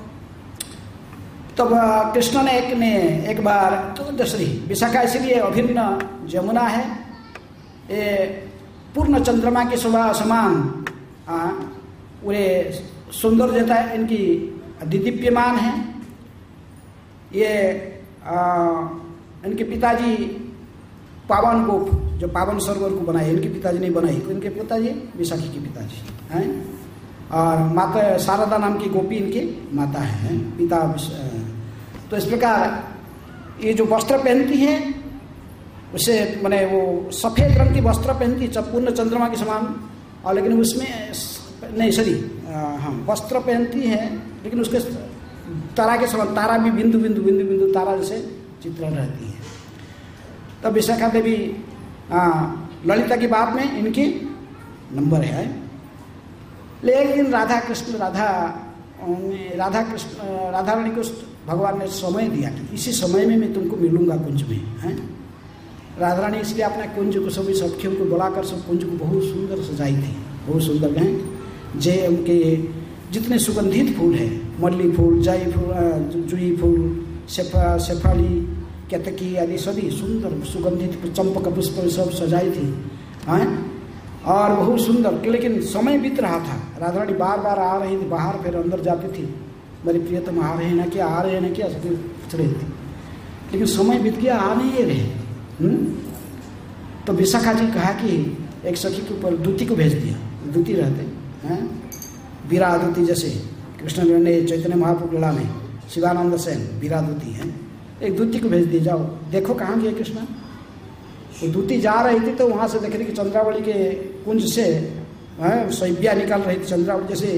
Speaker 1: तब कृष्ण ने एक ने एक बार तो दशरी विशाखा इसलिए अभिन्न जमुना है, ये पूर्ण चंद्रमा के शोभा समान पूरे सुंदर जता है, इनकी दिदीप्यमान है। ये आ, इनके पिताजी पावन गोप जो पावन सरोवर को बनाए, इनके पिताजी नहीं बनाई, इनके पिताजी विशाखी के पिताजी हैं, और माता शारदा नाम की गोपी इनकी माता है, पिता। तो इस प्रकार ये जो वस्त्र पहनती है उसे मैंने वो सफ़ेद रंग की वस्त्र पहनती है पूर्ण चंद्रमा के समान, और लेकिन उसमें नहीं सॉरी हाँ वस्त्र पहनती है, लेकिन उसके तारा के समान, तारा भी बिंदु बिंदु बिंदु बिंदु तारा जैसे चित्रण रहती है। तब विशाखा देवी ललिता की बात में इनकी नंबर है। लेकिन राधा कृष्ण राधा राधा कृष्ण राधा रानी को भगवान ने समय दिया कि इसी समय में मैं तुमको मिलूंगा कुंज में, हैं? राधा रानी इसलिए अपने कुंज को सभी सखियों को बुलाकर सब कुंज को बहुत सुंदर सजाई थी, बहुत सुंदर हैं। जे उनके जितने सुगंधित फूल हैं, मल्ली फूल, जाई फूल, जुई फूल, शेफा शेफाली, केतकी आदि सभी सुंदर सुगंधित चंपक पुष्प सब सजाई थी, हैं? और बहुत सुंदर। लेकिन समय बीत रहा था, राधा रानी बार बार आ रही थी बाहर, फिर अंदर जाती थी, मेरे प्रियतम आ रहे हैं ना क्या, आ रहे हैं ना क्या, सभी पूछ रही थी, लेकिन समय बीत गया, आ नहीं रहे। हुँ? तो विशाखा जी कहा कि एक सखी के ऊपर दूती को भेज दिया, दूती रहते हैं बीरा दूती, जैसे कृष्ण ने चैतन्य महाप्रभु लीला में शिवानंद सेन बीरा दूती है, एक दूती को भेज दिया, जाओ देखो कहाँ गए कृष्ण। वो दूती जा रही थी तो वहाँ से देख रही कि चंद्रावली के कुंज से शैव्या निकाल रही थी, चंद्रावली जैसे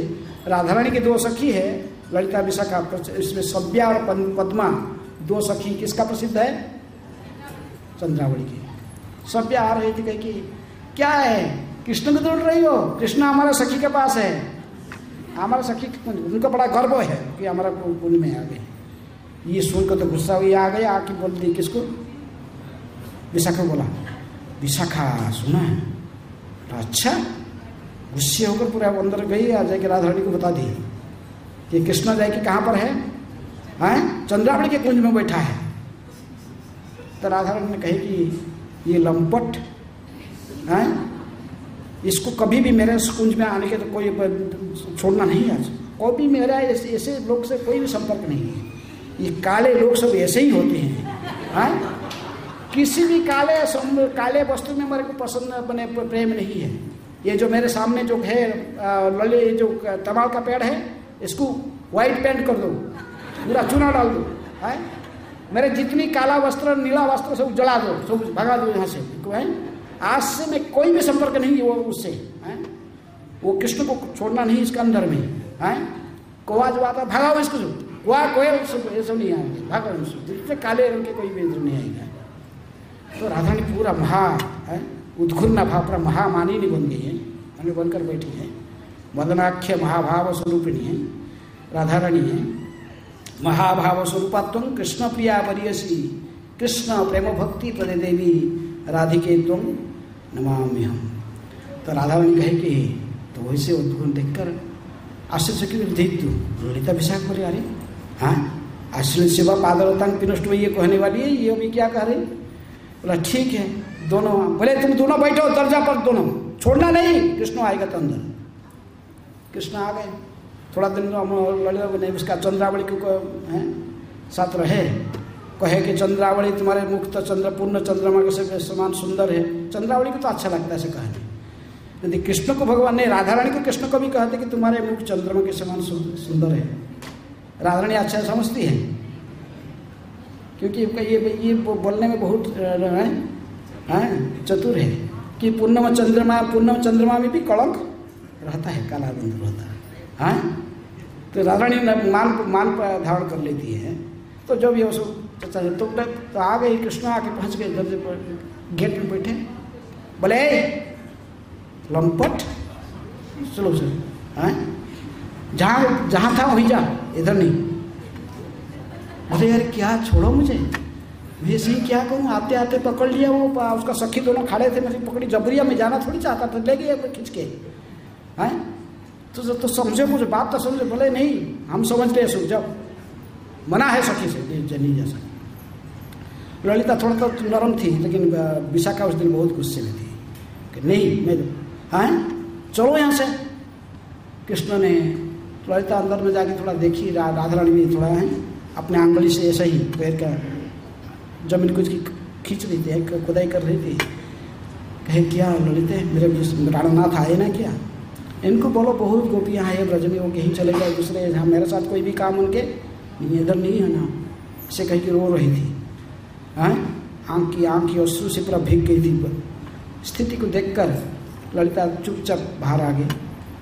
Speaker 1: राधा रानी की दो सखी है, ललिता विशाखा। इसमें सभ्या और पद्मा दो सखी किसका प्रसिद्ध है? चंद्रावली की। सभ्या आ रही थी, कही कि क्या है कृष्ण को ढूंढ रही हो? कृष्ण हमारा सखी के पास है, हमारा सखी, उनका बड़ा गर्व है कि हमारा कुंज में आ गए। ये सुनकर तो गुस्सा हुई, आ गए, आके बोल दी किसको? विशाखा बोला, विशाखा सुना है? अच्छा, गुस्से होकर पूरा अंदर गई, आ जाके राधा रानी को बता दी कि कृष्ण जाके कहाँ पर है? हैं? चंद्रावली के कुंज में बैठा है। तो राधा रानी ने कही कि ये लंपट हैं, इसको कभी भी मेरे कुंज में आने के तो कोई छोड़ना नहीं है। कोई भी मेरा ऐसे ऐसे लोग से कोई भी संपर्क नहीं है। ये काले लोग सब ऐसे ही होते हैं, हैं? किसी भी काले काले वस्तु में मेरे को पसंद बने प्रेम नहीं है। ये जो मेरे सामने जो है लले जो तमाल का पेड़ है, इसको व्हाइट पेंट कर दो, पूरा चूना डाल दो, है? मेरे जितनी काला वस्त्र नीला वस्त्र सब जला दो, सब भगा दो यहाँ से, है? आज से मैं कोई भी संपर्क नहीं है वो उससे, है? वो कृष्ण को छोड़ना नहीं इसके अंदर में, है? कौवा जो आता भगाओ इसको, कौवा कोयल ये सब नहीं आएंगे, भगाओ इसको, जितने काले रंग के कोई भी नहीं आएगा। तो राधा ने पूरा महा है उद्घुन्ना भाव, पूरा महामानिनी बन गई है, मैंने बनकर बैठी है, वदनाख्य महाभाव स्वरूपिणी है राधा रानी है। महाभाव स्वरूपात्व कृष्ण प्रिया वरियसी, कृष्ण प्रेम भक्ति प्रदे देवी राधिके तुम नमामि हम। तो राधा रानी कहे कि तो वैसे उद्घुन देखकर आश्चर्य की तू ललिता विशाख बोले, अरे हाँ आश्चर्य सेवा पादरतांग पिनष्ट में ये कहने वाली है, ये अभी क्या कह रही? बोला ठीक है, दोनों बोले तुम दोनों बैठो दरजा पर, दोनों छोड़ना नहीं, कृष्ण आएगा तो अंदर। कृष्ण आ गए, थोड़ा दिन लड़े नहीं, उसका चंद्रावली को है साथ रहे, कहे कि चंद्रावली तुम्हारे मुख तो चंद्र पूर्ण चंद्रमा के समान सुंदर है। चंद्रावली को तो अच्छा लगता है ऐसे कहने, यदि कृष्ण को भगवान ने राधा रानी को कृष्ण को भी कहते कि तुम्हारे मुख चंद्रमा के समान सुंदर है। राधा रानी अच्छा समझती है, क्योंकि ये ये बोलने में बहुत हैं चतुर है कि पूर्णम चंद्रमा पूर्णम चंद्रमा में भी कलंक रहता है, काला रंग रहता है, हाँ? तो राधा रानी मान मान पर धारण कर लेती है। तो जब ये तो, तो आ गई, कृष्ण आके पहुंच गए दरजे पर, गेट में बैठे, बोले लंपट चलो सर, हैं? जहाँ जहाँ था वहीं जा, इधर नहीं। अरे यार क्या, छोड़ो मुझे, मैं सही क्या करूँ? आते आते पकड़ लिया, वो उसका सखी दोनों खड़े थे, मुझे पकड़ी जबरिया में जाना थोड़ी चाहता था, ले गया खींच के, हैं? तो तो समझे मुझे, बात तो समझे। बोले नहीं हम समझते हैं, सुन जाओ, मना है सखी से, नहीं जा सकती। ललिता थोड़ा तो नरम थी, लेकिन विशाखा उस दिन बहुत गुस्से में थी कि नहीं मैं, हैं चलो यहाँ से। कृष्ण ने ललिता अंदर में जाके थोड़ा देखी, रा, राधा रानी भी थोड़ा है अपने आंगली से ऐसा ही पैर का जमीन कुछ खींच रही थी, खुदाई कर रही थी। कहे क्या ललिते, मेरे राणानाथ आए ना क्या? इनको बोलो बहुत गोपियाँ हैं ब्रज में, वो कहीं चले गए दूसरे, हाँ मेरे साथ कोई भी काम उनके नहीं, इधर नहीं है ना, ऐसे कहीं की रो रही थी, हैं? आँख की आँख की अश्रु से पूरा भीग गई थी। स्थिति को देखकर ललिता चुपचाप बाहर आ गई।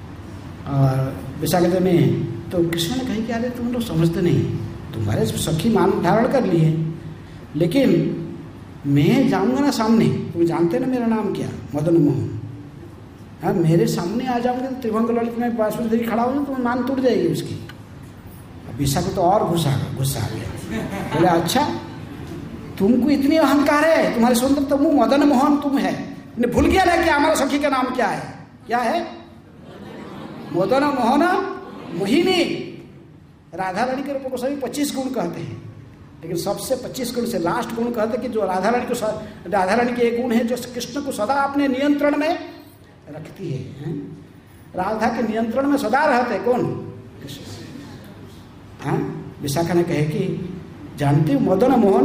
Speaker 1: और विशाखा में तो कृष्ण ने कही कि अरे तुम लोग समझते नहीं, तुम्हारे सखी मान धारण कर लिए, लेकिन मैं जाऊंगा ना सामने, तुम जानते ना मेरा नाम क्या, मदन मोहन, हाँ मेरे सामने आ जाओगे तो त्रिभंग ललित में बांसुरी खड़ा हो तो मान टूट जाएगी उसकी। अब विशाखा तो और गुस्सा गुस्सा आ गया, बोले अच्छा तुमको इतनी अहंकार है, तुम्हारे सुंदर तो मुँह मदन मोहन तुम है, भूल गया ना कि हमारा सखी का नाम क्या है? क्या है? मदन मोहन मोहिनी। राधा रानी के रूप को सभी पच्चीस गुण कहते हैं, लेकिन सबसे पच्चीस गुण से लास्ट गुण कहते हैं कि जो राधा रानी को, राधा रानी के एक गुण है जो कृष्ण को सदा अपने नियंत्रण में रखती है, है? राधा के नियंत्रण में सदा रहते कौन? कृष्ण। हाँ विशाखा ने कहे कि जानते हो मदन मोहन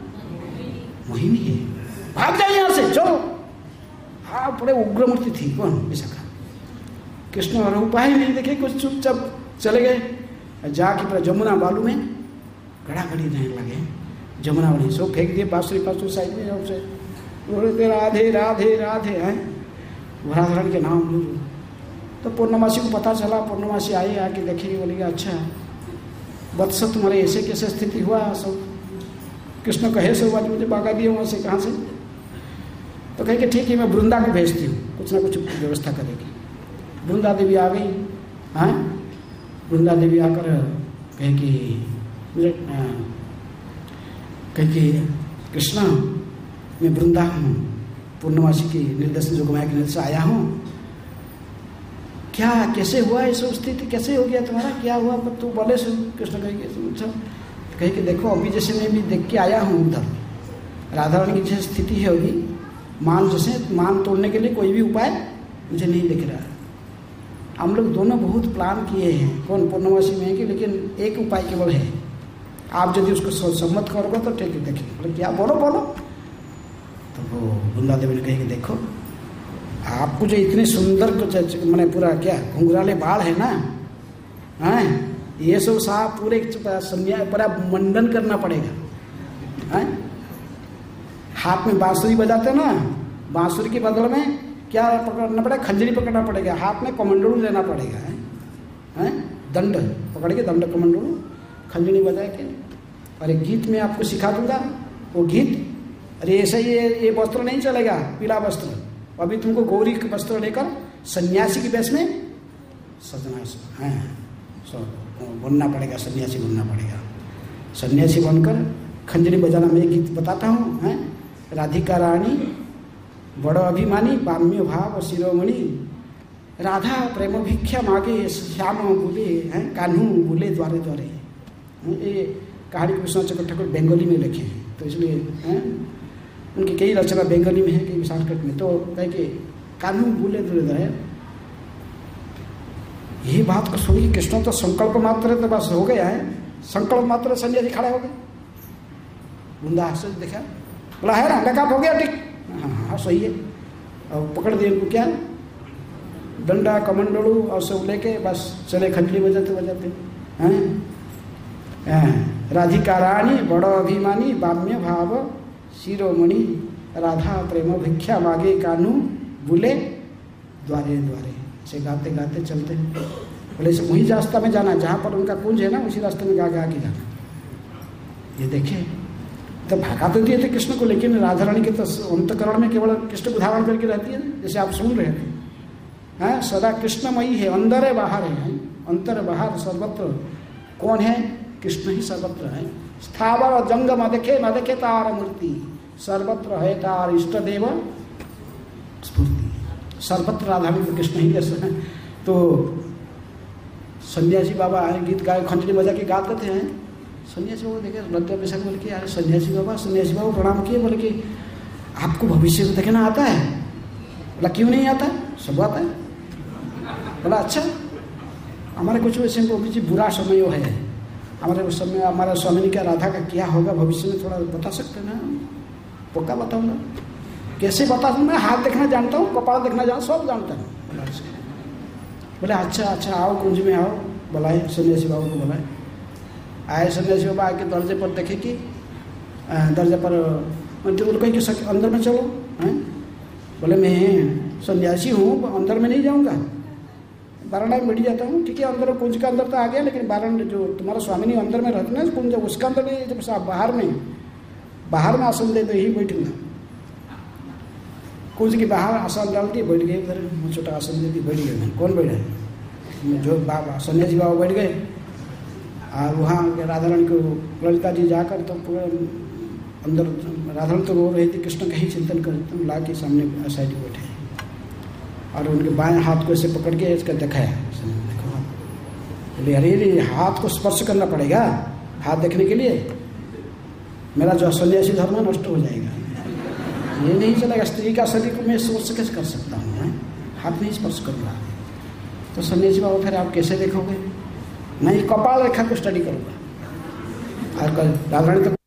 Speaker 1: मोहिनी है, भाग जाए यहाँ से, चलो। हाँ बड़े उग्र मूर्ति थी कौन? विशाखा। कृष्ण और उपाय नहीं देखे, कुछ चुपचाप चले गए, जाके पूरा जमुना बालू में गड़ा गड़ी रहने लगे। जमुना बालू सब फेंक दिए, बांसुरी बांसुरी साइड में से बोलते राधे राधे राधे हैं, राधा रानी के नाम तो पूर्णमासी को पता चला, पूर्णमासी आई, आके देखेगी, बोलेगी अच्छा वत्स तुम्हारे ऐसे कैसे स्थिति हुआ सब। कृष्ण कहे सो बात मुझे भागा दिए वहाँ से, कहाँ से? तो कहे कि ठीक है मैं वृंदा को भेजती हूँ, कुछ ना कुछ व्यवस्था करेगी। वृंदा देवी आ गई। हाँ, वृंदा देवी आकर कहे कि मुझे कहे कि कृष्ण मैं वृंदा हूँ, पूर्णमासी की निर्देशन जो गुमाया के निर्देश आया हूँ, क्या कैसे हुआ ये सब स्थिति, कैसे हो गया तुम्हारा, क्या हुआ तू बोले सो। कृष्ण कहेगी अच्छा, कहे कि देखो अभी जैसे मैं भी देख के आया हूँ उधर राधा रानी की जैसे स्थिति होगी, मान जैसे मान तोड़ने के लिए कोई भी उपाय मुझे नहीं दिख रहा है। हम लोग दोनों बहुत प्लान किए हैं, कौन पूर्णमासी में है कि, लेकिन एक उपाय केवल है, आप यदि उसको सम्मत करोगे तो ठीक है देखिए। बोले क्या, बोलो बोलो। तो वो वृंदा देवी ने कहे कि देखो आपको जो इतने सुंदर मैंने पूरा क्या घुंघराले बाल है ना, हैं ये सब साफ पूरे संध्या पूरा मंडन करना पड़ेगा। हैं हाथ में बांसुरी बजाते ना, बांसुरी के बदल में क्या पकड़ना पड़ेगा, खंजरी पकड़ना पड़ेगा, हाथ में कमंडलू लेना पड़ेगा। हैं दंड पकड़ के, दंड कमंडलू खंजरी बजा के, और एक गीत में आपको सिखा दूंगा वो गीत। अरे ऐसा ही ये ये वस्त्र नहीं चलेगा, पीला वस्त्र, अभी तुमको गौरी के वस्त्र लेकर सन्यासी की वेश में सजना है सो बनना पड़ेगा, सन्यासी बनना पड़ेगा। सन्यासी बनकर खंजरी बजाना मैं गीत बताता हूँ। हैं राधिका रानी बड़ो अभिमानी, बाम्य भाव शिरोमणि, राधा प्रेम भिक्षा मागे, श्याम बोले हैं कान्हू बोले द्वारे द्वारे। ये कहानी कृष्ण चक्र ठाकुर बंगाली में लिखे हैं, तो इसलिए हैं उनकी कई रचना बंगाली में है, कई संस्कृत में। तो कहे कि कानू बोले दूर है, यही बात को सुनी कृष्ण तो संकल्प मात्र तो बस हो गया है, संकल्प मात्र सन्यासी खड़ा हो गए। बुंदा हंस देखा, बोला है ना लगा हो गया ठीक, हाँ हाँ सही है। और पकड़ दिए उनको क्या डंडा कमंडलू और सब लेके बस चले खंजरी बजाते बजाते। हैं राधिका रानी बड़ो अभिमानी, बाम्य भाव शिरोमणि, राधा प्रेम भिक्षा मागे कानू बुले द्वारे द्वारे। से गाते गाते चलते, बोले से वही रास्ता में जाना जहाँ पर उनका कुंज है ना, उसी रास्ते में गा गा के जाना। ये देखे तो भगा तो दिए थे कृष्ण को, लेकिन राधा रानी के तो अंतकरण में केवल कृष्ण को धारण करके रहती है, जैसे आप सुन रहे थे। हैं सदा कृष्णमयी है, अंदर है बाहर है, अंतर बाहर सर्वत्र कौन है, कृष्ण ही सर्वत्र है। स्थावर जंगम देखे न देखे तार मूर्ति, सर्वत्र है तार इष्ट देव स्फूर्ति। सर्वत्र राधा में कृष्ण ही जैसे है। तो सन्यासी बाबा आए, गीत गाए, खंजरी बजा के गाते थे। हैं सन्यासी बाबा देखे रत्याभिषेक बोल के, अरे सन्यासी बाबा सन्यासी बाबा प्रणाम किए, बोले कि आपको भविष्य को देखना आता है? बोला क्यों नहीं आता, सब आता है। बोला अच्छा हमारे कुछ वैसे जी बुरा समय है, हमारे उस समय हमारा स्वामी का राधा का क्या होगा भविष्य में, थोड़ा बता सकते ना? पक्का बताऊंगा। कैसे बता दूँ? मैं हाथ देखना जानता हूँ, कपाल देखना जानता, सब जानता हूँ। बोले अच्छा अच्छा आओ कुंज में आओ, बुलाए सन्यासी बाबू को बुलाए। आए सन्यासी बाबा आके दर्जे पर देखे कि दर्जे पर बोले कहीं कि अंदर में चलो। हैं बोले मैं सन्यासी हूँ, अंदर में नहीं जाऊँगा, बारंडा में बैठ जाता हूँ। ठीक है अंदर कुंज का अंदर तो आ गया, लेकिन बारंडा जो तुम्हारा स्वामी अंदर में रहते ना कुंज, उसका अंदर नहीं, जब आप बाहर में बाहर में आसन दे तो यही बैठूंगा। कुंज के बाहर आसन डाल के बैठ गए, उधर छोटा आसन दे दी, बैठ गए। कौन बैठा है? जो बाबा सन्यासी बाबा बैठ गए। और वहाँ राधा रानी को ललिता जी जाकर तो पूरे अंदर राधा रानी तो रो रही थी, कृष्ण का ही चिंतन कर, तुम ला के सामने साइड बैठे और उनके बाएं हाथ को ऐसे पकड़ के इसका दिखाया। देखो बोले अरे अरे हाथ को स्पर्श करना पड़ेगा हाथ देखने के लिए, मेरा जो सन्यासी धर्म नष्ट हो जाएगा, ये नहीं चलेगा। स्त्री का शरीर को मैं स्पर्श कैसे कर सकता हूँ, हाथ नहीं स्पर्श करूँगा। तो सन्यासी बाबा फिर आप कैसे देखोगे? नहीं कपाल रेखा को स्टडी करूँगा। और राधा रानी तो